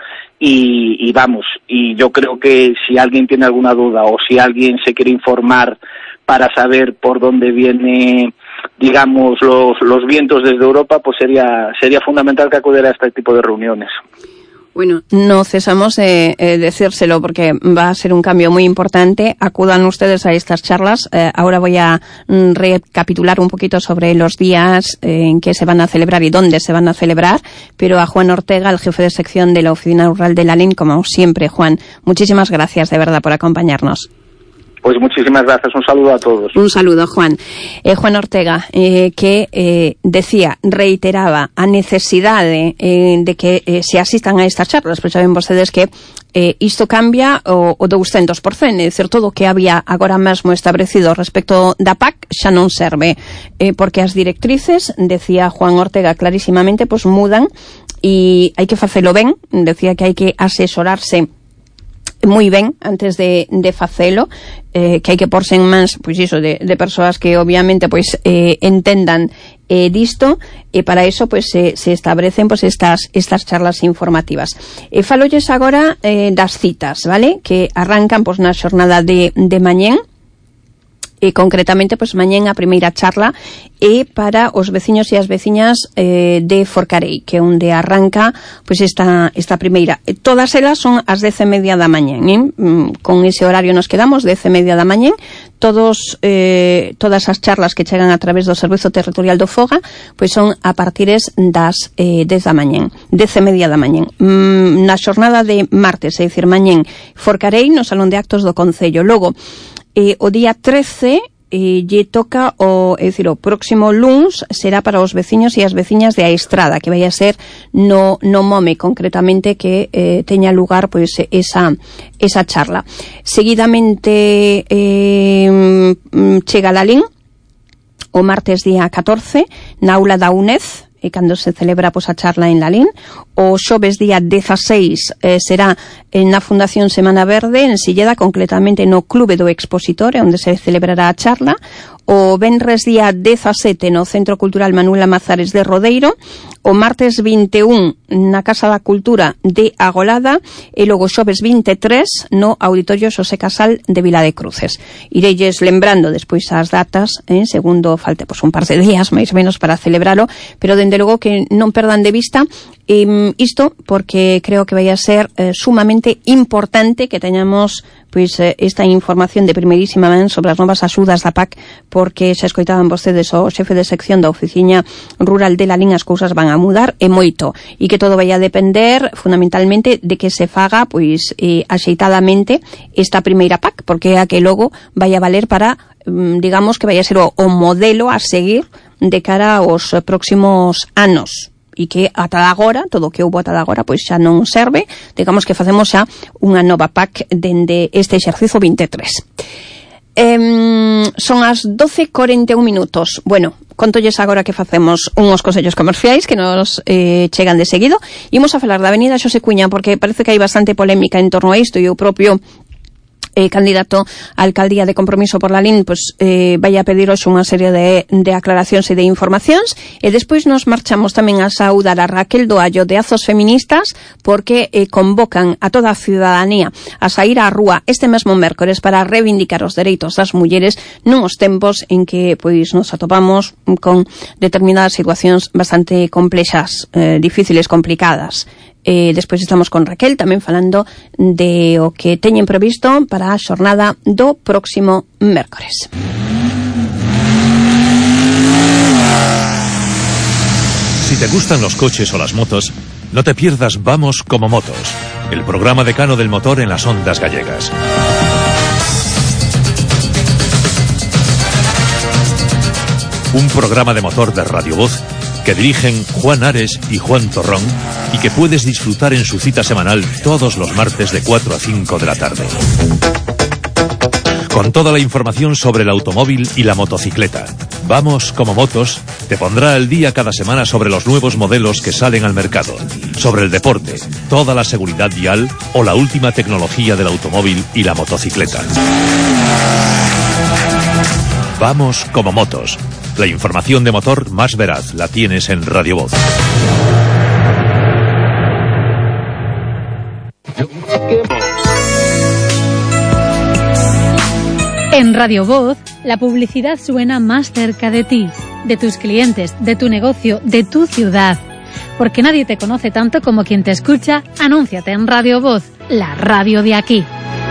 y yo creo que si alguien tiene alguna duda o si alguien se quiere informar para saber por dónde viene, digamos, los vientos desde Europa, pues sería fundamental que acudiera a este tipo de reuniones. Bueno, no cesamos de decírselo porque va a ser un cambio muy importante. Acudan ustedes a estas charlas. Ahora voy a recapitular un poquito sobre los días en que se van a celebrar y dónde se van a celebrar. Pero a Juan Ortega, el jefe de sección de la Oficina Rural de Lalín, como siempre, Juan, muchísimas gracias de verdad por acompañarnos. Pues muchísimas gracias, un saludo a todos. Un saludo, Juan. Juan Ortega, que reiteraba a necesidad de que se asistan a estas charlas, pero saben vostedes que isto cambia o 200%, é dicir, todo o que había agora mesmo establecido respecto da PAC xa non serve, porque as directrices, decía Juan Ortega clarísimamente, pues mudan e hai que facelo ben, decía que hai que asesorarse moi ben antes de facelo, que hai que porse en mans, pois iso, de persoas que obviamente pois entendan disto, e para eso pois se establecen pois estas charlas informativas. Falolles agora das citas, vale? Que arrancan pois na xornada de mañén. E concretamente, pois mañén a primeira charla é para os veciños e as veciñas de Forcarei, que é onde arranca pois esta primeira. Todas elas son ás 10:30 da mañén, con ese horario nos quedamos, 10:30 da mañén. Todas as charlas que chegan a través do Servizo Territorial do Foga, pois son a partires das 10 da mañén, 10:30 da mañén. Na xornada de martes, é dicir, mañén, Forcarei, no Salón de Actos do Concello. Logo, o día 13 lle toca o próximo luns será para os veciños e as veciñas de A Estrada, que vai a ser no Mome, concretamente, que teña lugar pois esa charla. Seguidamente chega Lalín o martes día 14 na aula da UNED, e cando se celebra pois a charla en Lalín. O xoves día 16 será na Fundación Semana Verde en Silleda, concretamente no Clube do Expositor, onde se celebrará a charla. o venres día 17 no Centro Cultural Manuel Amazares de Rodeiro, o martes 21 na Casa da Cultura de Agolada e logo xoves 23 no Auditorio Xosé Casal de Vila de Cruces. Ireilles lembrando despois as datas, segundo falte un par de días máis ou menos para celebralo, pero dende logo que non perdan de vista isto, porque creo que vai a ser sumamente importante que teñamos esta información de primeirísima man sobre as novas axudas da PAC, porque xa escoitaban vostedes o xefe de sección da Oficina Rural de Lalín, as cousas van a mudar e moito, e que todo vai a depender fundamentalmente de que se faga axeitadamente esta primeira PAC, porque é a que logo vai a valer para, digamos que vai a ser o modelo a seguir de cara aos próximos anos, e que ata agora, todo o que houbo ata agora, pois xa non serve, digamos que facemos xa unha nova PAC dende este exercicio 23. Son as 12:41 minutos. Bueno, contolles agora que facemos unhos consellos comerciais que nos chegan de seguido. Imos a falar da Avenida Xosé Cuña, porque parece que hai bastante polémica en torno a isto, e o propio candidato a alcaldía de Compromiso por Lalín vai a pedir hoxe unha serie de aclaracións e de informacións, e despois nos marchamos tamén a saudar a Raquel Doallo de Azos Feministas, porque convocan a toda a ciudadanía a sair á rúa este mesmo mércores para reivindicar os dereitos das mulleres nuns tempos en que nos atopamos con determinadas situacións bastante complexas, difíciles, complicadas. Despois estamos con Raquel tamén falando de o que teñen previsto para a xornada do próximo mércores. Si te gustan los coches o las motos, no te pierdas Vamos como Motos, el programa decano del motor en las ondas gallegas. Un programa de motor de Radio Voz que dirigen Juan Ares y Juan Torrón, y que puedes disfrutar en su cita semanal todos los martes de 4 a 5 de la tarde. Con toda la información sobre el automóvil y la motocicleta. Vamos como Motos te pondrá al día cada semana sobre los nuevos modelos que salen al mercado, sobre el deporte, toda la seguridad vial o la última tecnología del automóvil y la motocicleta. Vamos como Motos. La información de motor más veraz la tienes en Radio Voz. En Radio Voz, la publicidad suena más cerca de ti, de tus clientes, de tu negocio, de tu ciudad. Porque nadie te conoce tanto como quien te escucha. Anúnciate en Radio Voz, la radio de aquí.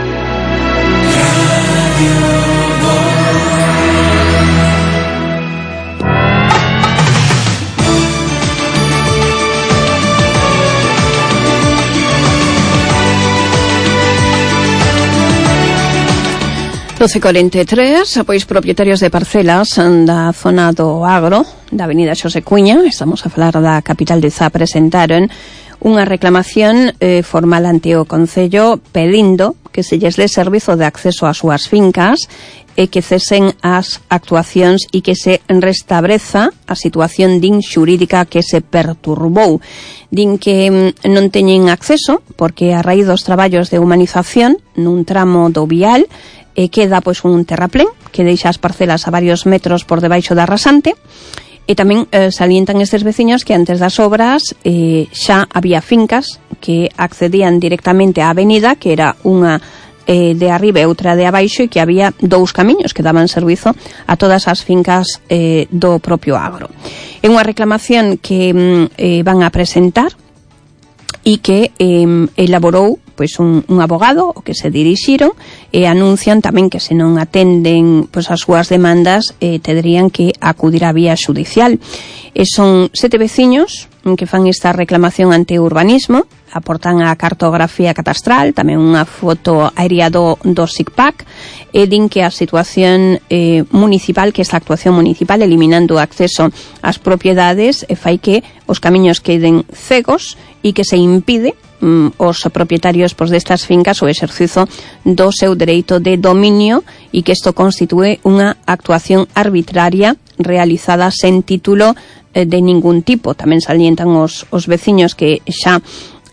Radio 12:43, pois propietarios de parcelas da zona do Agro, da Avenida Xosé Cuña, estamos a falar da capital de Zá, presentaron unha reclamación formal ante o Concello pedindo que se lles dé servizo de acceso ás súas fincas e que cesen as actuacións e que se restableza a situación xurídica que se perturbou. Din que non teñen acceso porque a raíz dos traballos de humanización nun tramo do vial queda un terraplén que deixa as parcelas a varios metros por debaixo da rasante, e tamén salientan estes veciños que antes das obras xa había fincas que accedían directamente á avenida, que era unha de arriba e outra de abaixo, e que había dous camiños que daban servizo a todas as fincas do propio Agro. É unha reclamación que van a presentar e que elaborou un abogado o que se dirixiron, e anuncian tamén que se non atenden as súas demandas tendrían que acudir á vía judicial. Son 7 veciños que fan esta reclamación ante urbanismo, aportan a cartografía catastral, tamén unha foto aérea do SICPAC, e din que a situación municipal, que esta actuación municipal eliminando o acceso ás propiedades fai que os camiños queden cegos e que se impide os propietarios destas fincas o exercizo do seu dereito de dominio, e que isto constitúe unha actuación arbitraria realizada sen título de ningún tipo. Tamén salientan os veciños que xa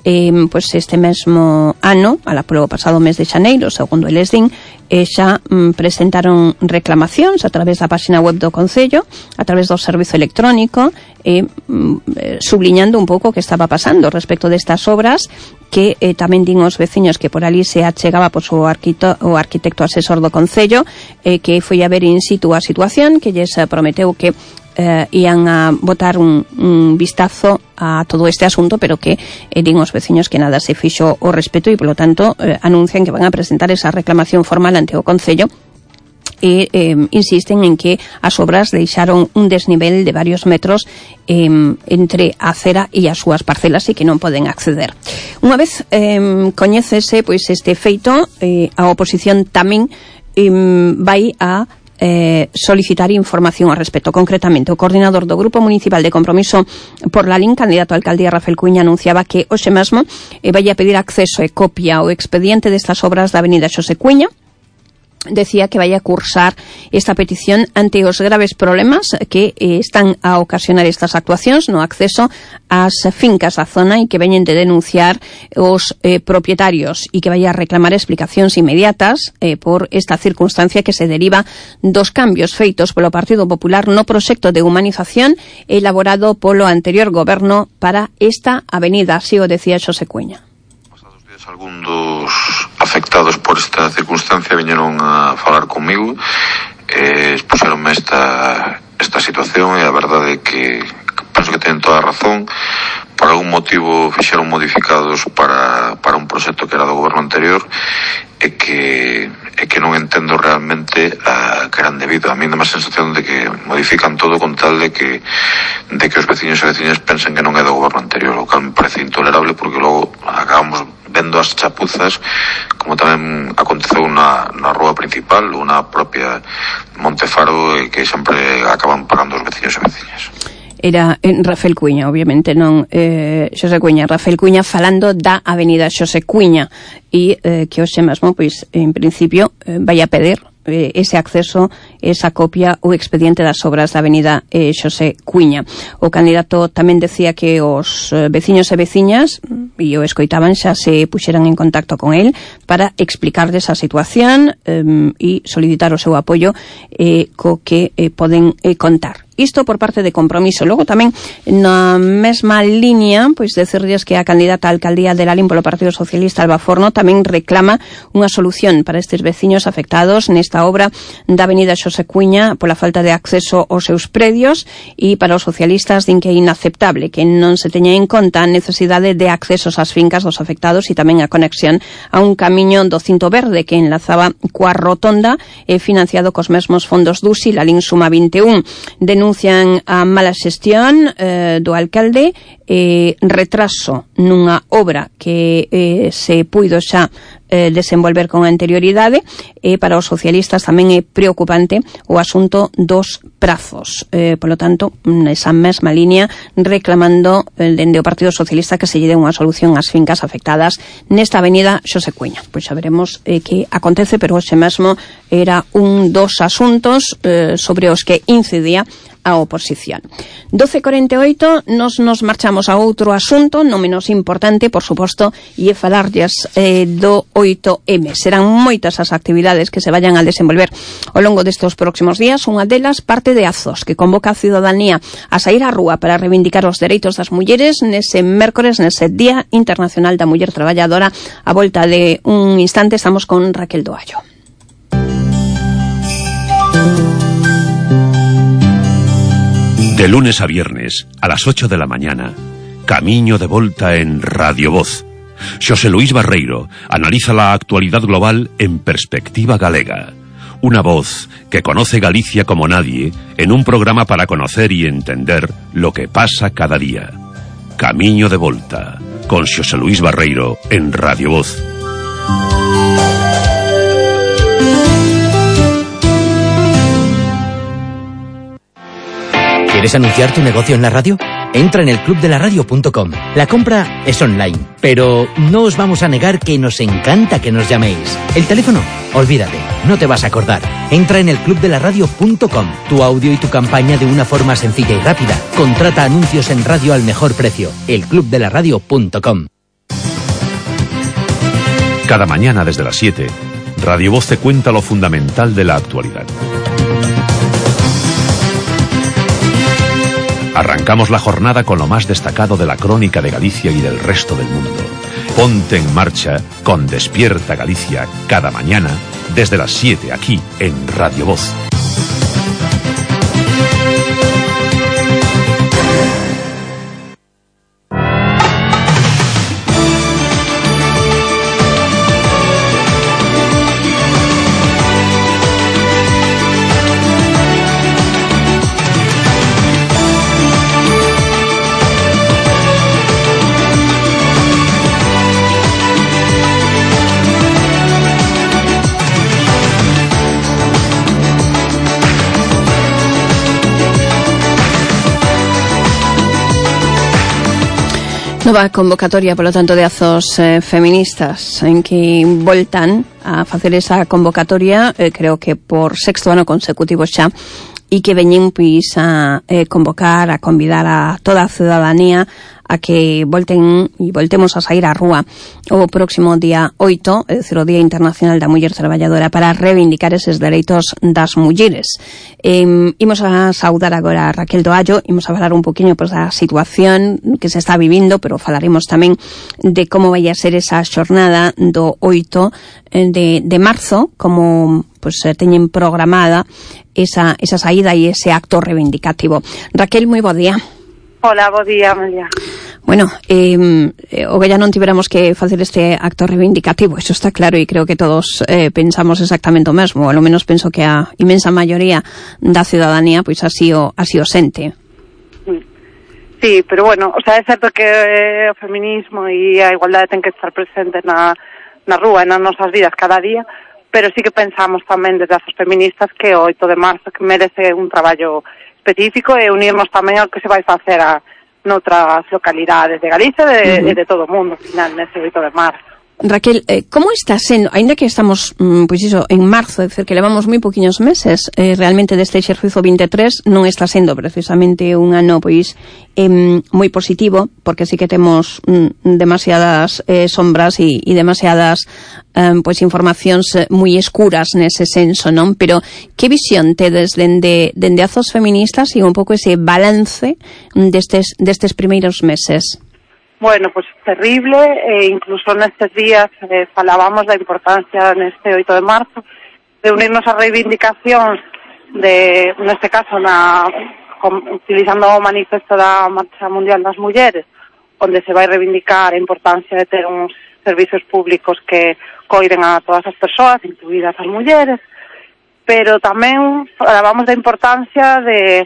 pois este mesmo ano, polo pasado mes de xaneiro, segundo el ESDIN, xa presentaron reclamacións a través da página web do Concello, a través do servizo electrónico, subliñando un pouco o que estaba pasando respecto destas obras, que tamén din os veciños que por ali se achegaba pois, o arquitecto asesor do Concello, que foi a ver in situ a situación, que lles prometeu que ian a botar un vistazo a todo este asunto, pero que din os veciños que nada se fixo ao respecto e, polo tanto, anuncian que van a presentar esa reclamación formal ante o Concello e insisten en que as obras deixaron un desnivel de varios metros entre a acera e as súas parcelas e que non poden acceder. Unha vez coñécese pois este feito, a oposición tamén vai a solicitar información ao respecto. Concretamente, o coordinador do Grupo Municipal de Compromiso por la LIN, candidato a alcaldía Rafael Cuña, anunciaba que hoxe mesmo vai a pedir acceso e copia ao expediente destas obras da Avenida Xosé Cuña. Decía que vai a cursar esta petición ante os graves problemas que están a ocasionar estas actuacións no acceso ás fincas da zona e que veñen de denunciar os propietarios e que vai a reclamar explicacións inmediatas por esta circunstancia que se deriva dos cambios feitos polo Partido Popular no proxecto de humanización elaborado polo anterior goberno para esta avenida, así o decía Xosé Cuña. Algún dos afectados por esta circunstancia viñeron a falar comigo, expuseronme esta situación e a verdade é que penso que teñen toda a razón. Por algún motivo fixeron modificados para un proxecto que era do goberno anterior e que non entendo realmente que eran debido. A mí dá má sensación de que modifican todo con tal de que os veciños e veciñas pensen que non é do goberno anterior, o cal me parece intolerable, porque logo acabamos vendo as chapuzas, como tamén aconteceu na rúa principal ou na propia Montefaro, que sempre acaban pagando os veciños e veciñas. Era Rafael Cuña, obviamente non Xosé Cuña, Rafael Cuña falando da Avenida Xosé Cuña e que hoxe mesmo, pois, en principio vai a pedir ese acceso, esa copia ou expediente das obras da Avenida Xosé Cuña. O candidato tamén decía que os veciños e veciñas, e o escoitaban, xa se puxeran en contacto con el para explicarles a situación e solicitar o seu apoio co que poden contar. Isto por parte de Compromiso. Logo tamén na mesma liña, pois decirles que a candidata á alcaldía de Lalín polo Partido Socialista, Alba Forno, tamén reclama unha solución para estes veciños afectados nesta obra da Avenida Xosé Cuña pola falta de acceso aos seus predios, e para os socialistas din que é inaceptable que non se teña en conta a necesidade de accesos ás fincas dos afectados e tamén a conexión a un camiño do cinto verde que enlazaba coa rotonda financiado cos mesmos fondos DUSI. Lalín Suma 21 denuncian a mala xestión do alcalde, retraso nunha obra que se puido xa desenvolver con anterioridade, e para os socialistas tamén é preocupante o asunto dos prazos. Polo tanto, nesa mesma línea, reclamando dende o Partido Socialista que se lle dé unha solución ás fincas afectadas nesta avenida Xosé Cuña. Pois saberemos que acontece, pero hoxe mesmo era un dos asuntos sobre os que incidía a oposición. 12:48, nos marchamos a outro asunto, non menos importante, por suposto, e falarlles do 8M. Serán moitas as actividades que se vayan a desenvolver ao longo destes próximos días. Unha delas parte de Azos, que convoca a ciudadanía a sair á rúa para reivindicar os dereitos das mulleres nese mércores, nese Día Internacional da Muller Traballadora. A volta de un instante estamos con Raquel Doallo. De lunes a viernes, a las 8 de la mañana, Camiño de Volta en Radio Voz. Xosé Luís Barreiro analiza la actualidad global en perspectiva galega. Una voz que conoce Galicia como nadie en un programa para conocer y entender lo que pasa cada día. Camiño de Volta, con Xosé Luís Barreiro en Radio Voz. ¿Quieres anunciar tu negocio en la radio? Entra en elclubdelaradio.com. La compra es online, pero no os vamos a negar que nos encanta que nos llaméis. El teléfono, olvídate, no te vas a acordar. Entra en elclubdelaradio.com. Tu audio y tu campaña de una forma sencilla y rápida. Contrata anuncios en radio al mejor precio. elclubdelaradio.com. Cada mañana desde las 7, Radio Voz te cuenta lo fundamental de la actualidad. Arrancamos la jornada con lo más destacado de la crónica de Galicia y del resto del mundo. Ponte en marcha con Despierta Galicia cada mañana desde las 7 aquí en Radio Voz. Nova convocatoria, polo tanto, de azos feministas en que voltan a facer esa convocatoria, creo que por sexto ano consecutivo xa, e que veñen pois a convocar, a convidar a toda a ciudadanía a que volten e voltemos a sair á rúa o próximo día 8, é dicir, o Día Internacional da Muller Traballadora, para reivindicar eses dereitos das mulleres. Imos a saudar agora a Raquel Doallo, imos a falar un poquinho pois, da situación que se está vivindo, pero falaremos tamén de como vai a ser esa xornada do 8 de marzo, como pois teñen programada esa saída e ese acto reivindicativo. Raquel, moi bo día. Hola, bo día, María. Bueno, o que ya non tiveramos que facer este acto reivindicativo, eso está claro, e creo que todos pensamos exactamente o mesmo, ao menos penso que a inmensa maioría da ciudadanía pois así o sente. Sí, pero bueno, o sea, é certo que o feminismo e a igualdade ten que estar presente na rúa e nas nosas vidas cada día, pero sí que pensamos tamén desde as feministas que o 8 de marzo que merece un traballo específico e unirnos tamén ao que se vai facer noutras localidades de Galicia e de todo o mundo, ao final, nese 8 de marzo. Raquel, como está sendo, ainda que estamos, pois iso, en marzo, é dicir, que levamos moi poquinhos meses, realmente deste exercicio 23 non está sendo precisamente un ano, pois, moi positivo, porque sí que temos demasiadas sombras e demasiadas, pois, informacións moi escuras nese senso, non? Pero, que visión tedes dende azos feministas e un pouco ese balance destes primeiros meses? Bueno, pues terrible, incluso nestes días falábamos da importancia neste 8 de marzo de unirnos a reivindicacións neste caso utilizando o manifesto da Marcha Mundial das Mulleres, onde se vai reivindicar a importancia de ter uns servizos públicos que coiden a todas as persoas, incluídas as mulleres, pero tamén falábamos da importancia de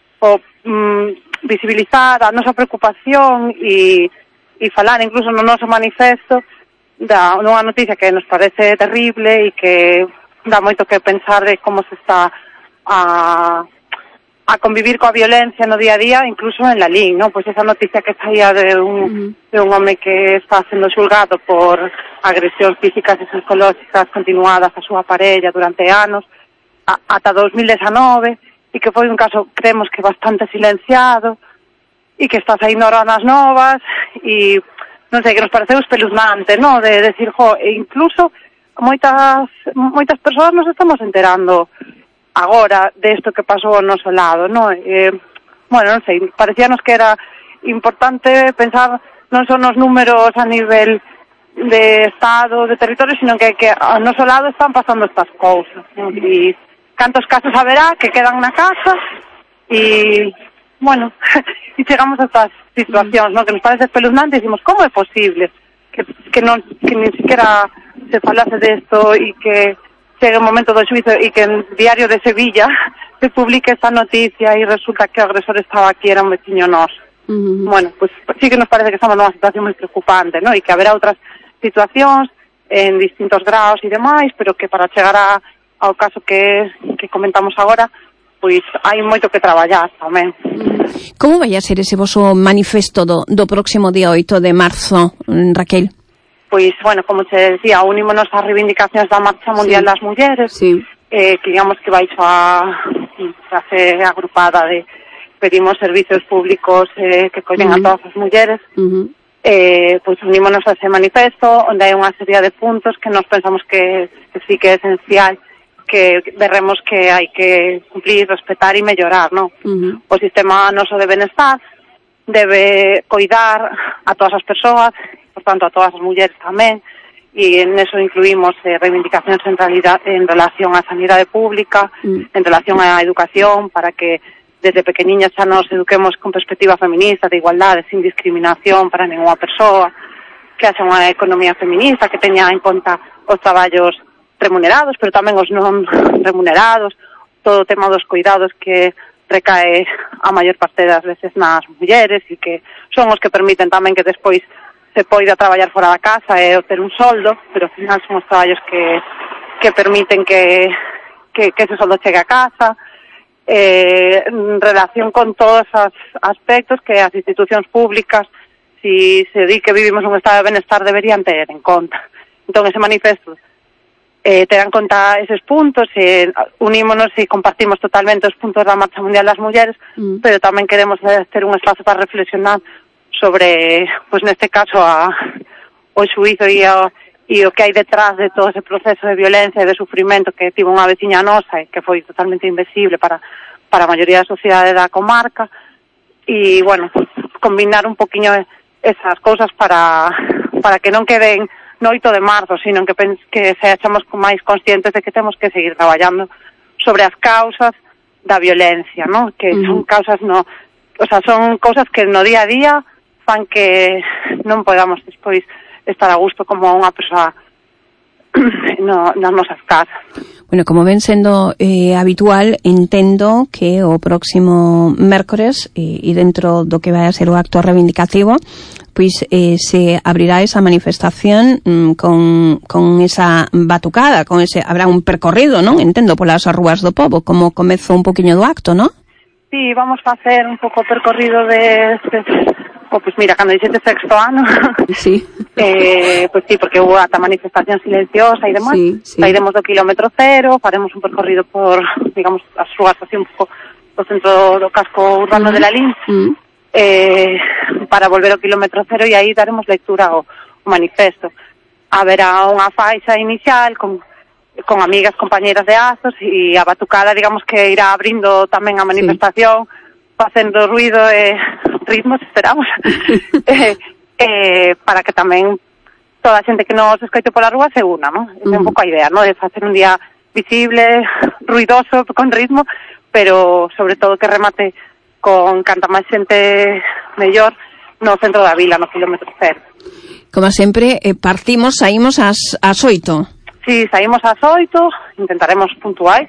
visibilizar a nosa preocupación e falar incluso no noso manifesto nunha noticia que nos parece terrible e que dá moito que pensar de como se está a convivir coa violencia no día a día, incluso en Lalín, ¿no? Pois esa noticia que saía de un home que está sendo xulgado por agresións físicas e psicológicas continuadas a súa parella durante anos ata 2019 e que foi un caso, creemos que bastante silenciado e que está saindo ahora nas novas e, non sei, que nos pareceu espeluznante, ¿no? De decir, incluso moitas persoas nos estamos enterando agora de isto que pasou ao noso lado, ¿no? Bueno, non sei, parecíanos que era importante pensar non só nos números a nivel de estado, de territorio, sino que ao noso lado están pasando estas cousas, ¿no? E cantos casos haberá que quedan na casa e bueno, y chegamos a estas situacións, ¿no? Que nos parece espeluznante e dicimos, como é posible que ni siquiera se falase de esto e que chegue o momento do xuizo e que en Diario de Sevilla se publique esta noticia e resulta que o agresor estaba aquí, era un veciño noso. Bueno, pues sí que nos parece que estamos nunha situación moi preocupante, ¿no? E que haberá outras situacións en distintos graos e demais, pero que para chegar ao caso que comentamos agora, pois hai moito que traballar tamén. Como vai a ser ese voso manifesto do próximo día 8 de marzo, Raquel? Pois, bueno, como se decía, unímonos ás reivindicacións da Marcha Mundial das Mulleres, que digamos que vai a ser agrupada de pedimos servicios públicos que collen a todas as mulleres, pois unímonos a ese manifesto onde hai unha serie de puntos que nos pensamos que sí que é esencial que veremos que hai que cumplir, respetar e mellorar, non? O sistema noso de benestar debe coidar a todas as persoas, por tanto a todas as mulleres tamén, e en eso incluímos reivindicacións en relación á sanidade pública, en relación á educación, para que desde pequeniñas xa nos eduquemos con perspectiva feminista, de igualdade, sin discriminación para ninguna persoa, que haxa unha economía feminista, que teña en conta os traballos remunerados, pero tamén os non remunerados, todo o tema dos cuidados que recae a maior parte das veces nas mulleres e que son os que permiten tamén que despois se poida traballar fora da casa e obter un soldo, pero ao final son os traballos que permiten que ese soldo chegue a casa. En relación con todos os aspectos que as institucións públicas, si se di que vivimos un estado de benestar, deberían ter en conta. Entón, ese manifesto ter en conta eses puntos, unímonos e compartimos totalmente os puntos da Marcha Mundial das Mulleres, pero tamén queremos ter un espazo para reflexionar sobre, pois neste caso, o xuízo e o que hai detrás de todo ese proceso de violencia e de sufrimento que tivo unha veciña nosa e que foi totalmente invisible para a maioría da sociedade da comarca, e, bueno, combinar un poquinho esas cousas para que non queden no 8 de marzo, sino que sexamos máis conscientes de que temos que seguir traballando sobre as causas da violencia, ¿no? Que son causas son cousas que no día a día fan que non podamos despois estar a gusto como unha persoa nas nosas casas. Bueno, como ven sendo habitual, entendo que o próximo mércores e dentro do que vai a ser o acto reivindicativo, pois se abrirá esa manifestación con esa batucada, habrá un percorrido, non? Entendo, polas rúas do pobo, como comezo un poquinho do acto, non? Sí, vamos a hacer un pouco o percorrido pues mira, cando dixete sexto ano, sí. Pues sí, porque hubo ata manifestación silenciosa e demais, sairemos do kilómetro cero, faremos un percorrido por, digamos, as rúas así un pouco do centro do casco urbano de Lalín, para volver ao kilómetro cero, e aí daremos lectura ao manifesto. Haberá unha faixa inicial con amigas, compañeras de Azos, e a batucada, digamos, que irá abrindo tamén a manifestación, facendo ruido e ritmos, esperamos, para que tamén toda a xente que nos escoite pola rúa se una, non? É un pouco a idea, non? De facer un día visible, ruidoso, con ritmo, pero sobre todo que remate con canta máis xente mellor no centro da vila, no kilómetro cero. Como sempre, saímos ás 8. Sí, saímos ás 8, intentaremos puntuais.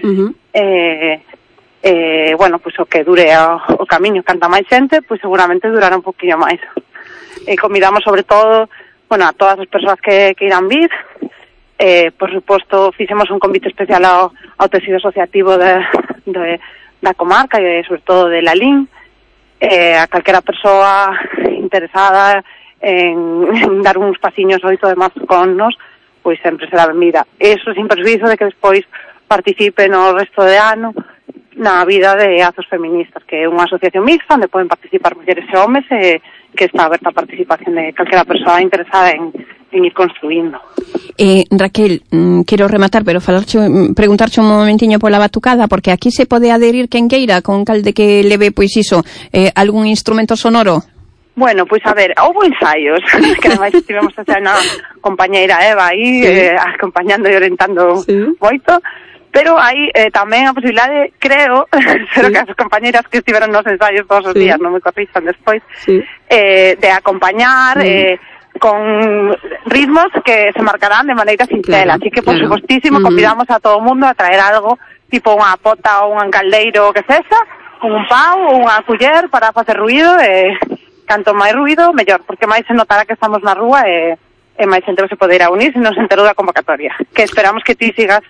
Bueno, pois o que dure o camiño, canta máis xente, pois seguramente durará un poquinho máis. Convidamos sobre todo, bueno, a todas as persoas que irán vir. Por suposto, fixemos un convite especial ao tecido asociativo da comarca e sobre todo de Lalín, a calquera persoa interesada en dar uns pasiños 8 de marzo con nos, pois sempre será benvida. Eso sin perjuízo de que despois participe no resto de ano na vida de Azos Feministas, que é unha asociación mixta onde poden participar mulleres e homes, que está aberta a participación de calquera persoa interesada en ir construindo. Raquel, quero rematar, pero preguntarche un momentiño pola batucada, porque aquí se pode adherir quen queira con cal de que leve, pois iso, algún instrumento sonoro? Bueno, pois a ver, houve ensaios, que ademais estivemos a na compañeira Eva aí, acompañando e orientando moito, pero hai tamén a posibilidade, creo, pero que as compañeras que estiveron nos ensaios todos os días, non me corrixan despois, de acompañar con ritmos que se marcarán de maneira sincera. Así que, por supostísimo, convidamos a todo o mundo a traer algo, tipo unha pota ou un caldeiro que sexa, un pau ou unha culler para facer ruido, canto máis ruido, mellor, porque máis se notará que estamos na rúa e máis xente se poderá unir se non se enterou da convocatoria. Que esperamos que ti sigas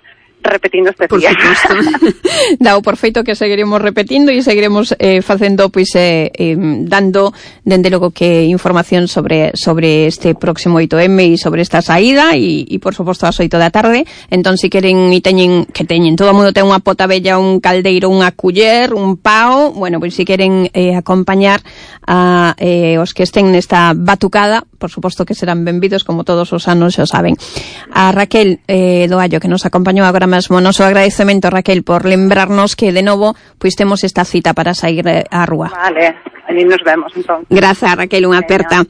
repetindo este por día. Dao por feito que seguiremos repetindo e seguiremos facendo, pois, dando, dende logo, que información sobre este próximo 8M e sobre esta saída e por suposto ás 8 da tarde. Entón, si queren e teñen, todo o mundo ten unha pota bella, un caldeiro, unha culler, un pao, bueno, pois si queren acompañar a os que estén nesta batucada, por suposto que serán benvidos, como todos os anos xa saben. A Raquel Doallo, que nos acompañou agora mesmo, noso agradecemento, Raquel, por lembrarnos que de novo pois temos esta cita para sair á rúa. Vale, ali nos vemos entón. Grazas, Raquel, unha aperta.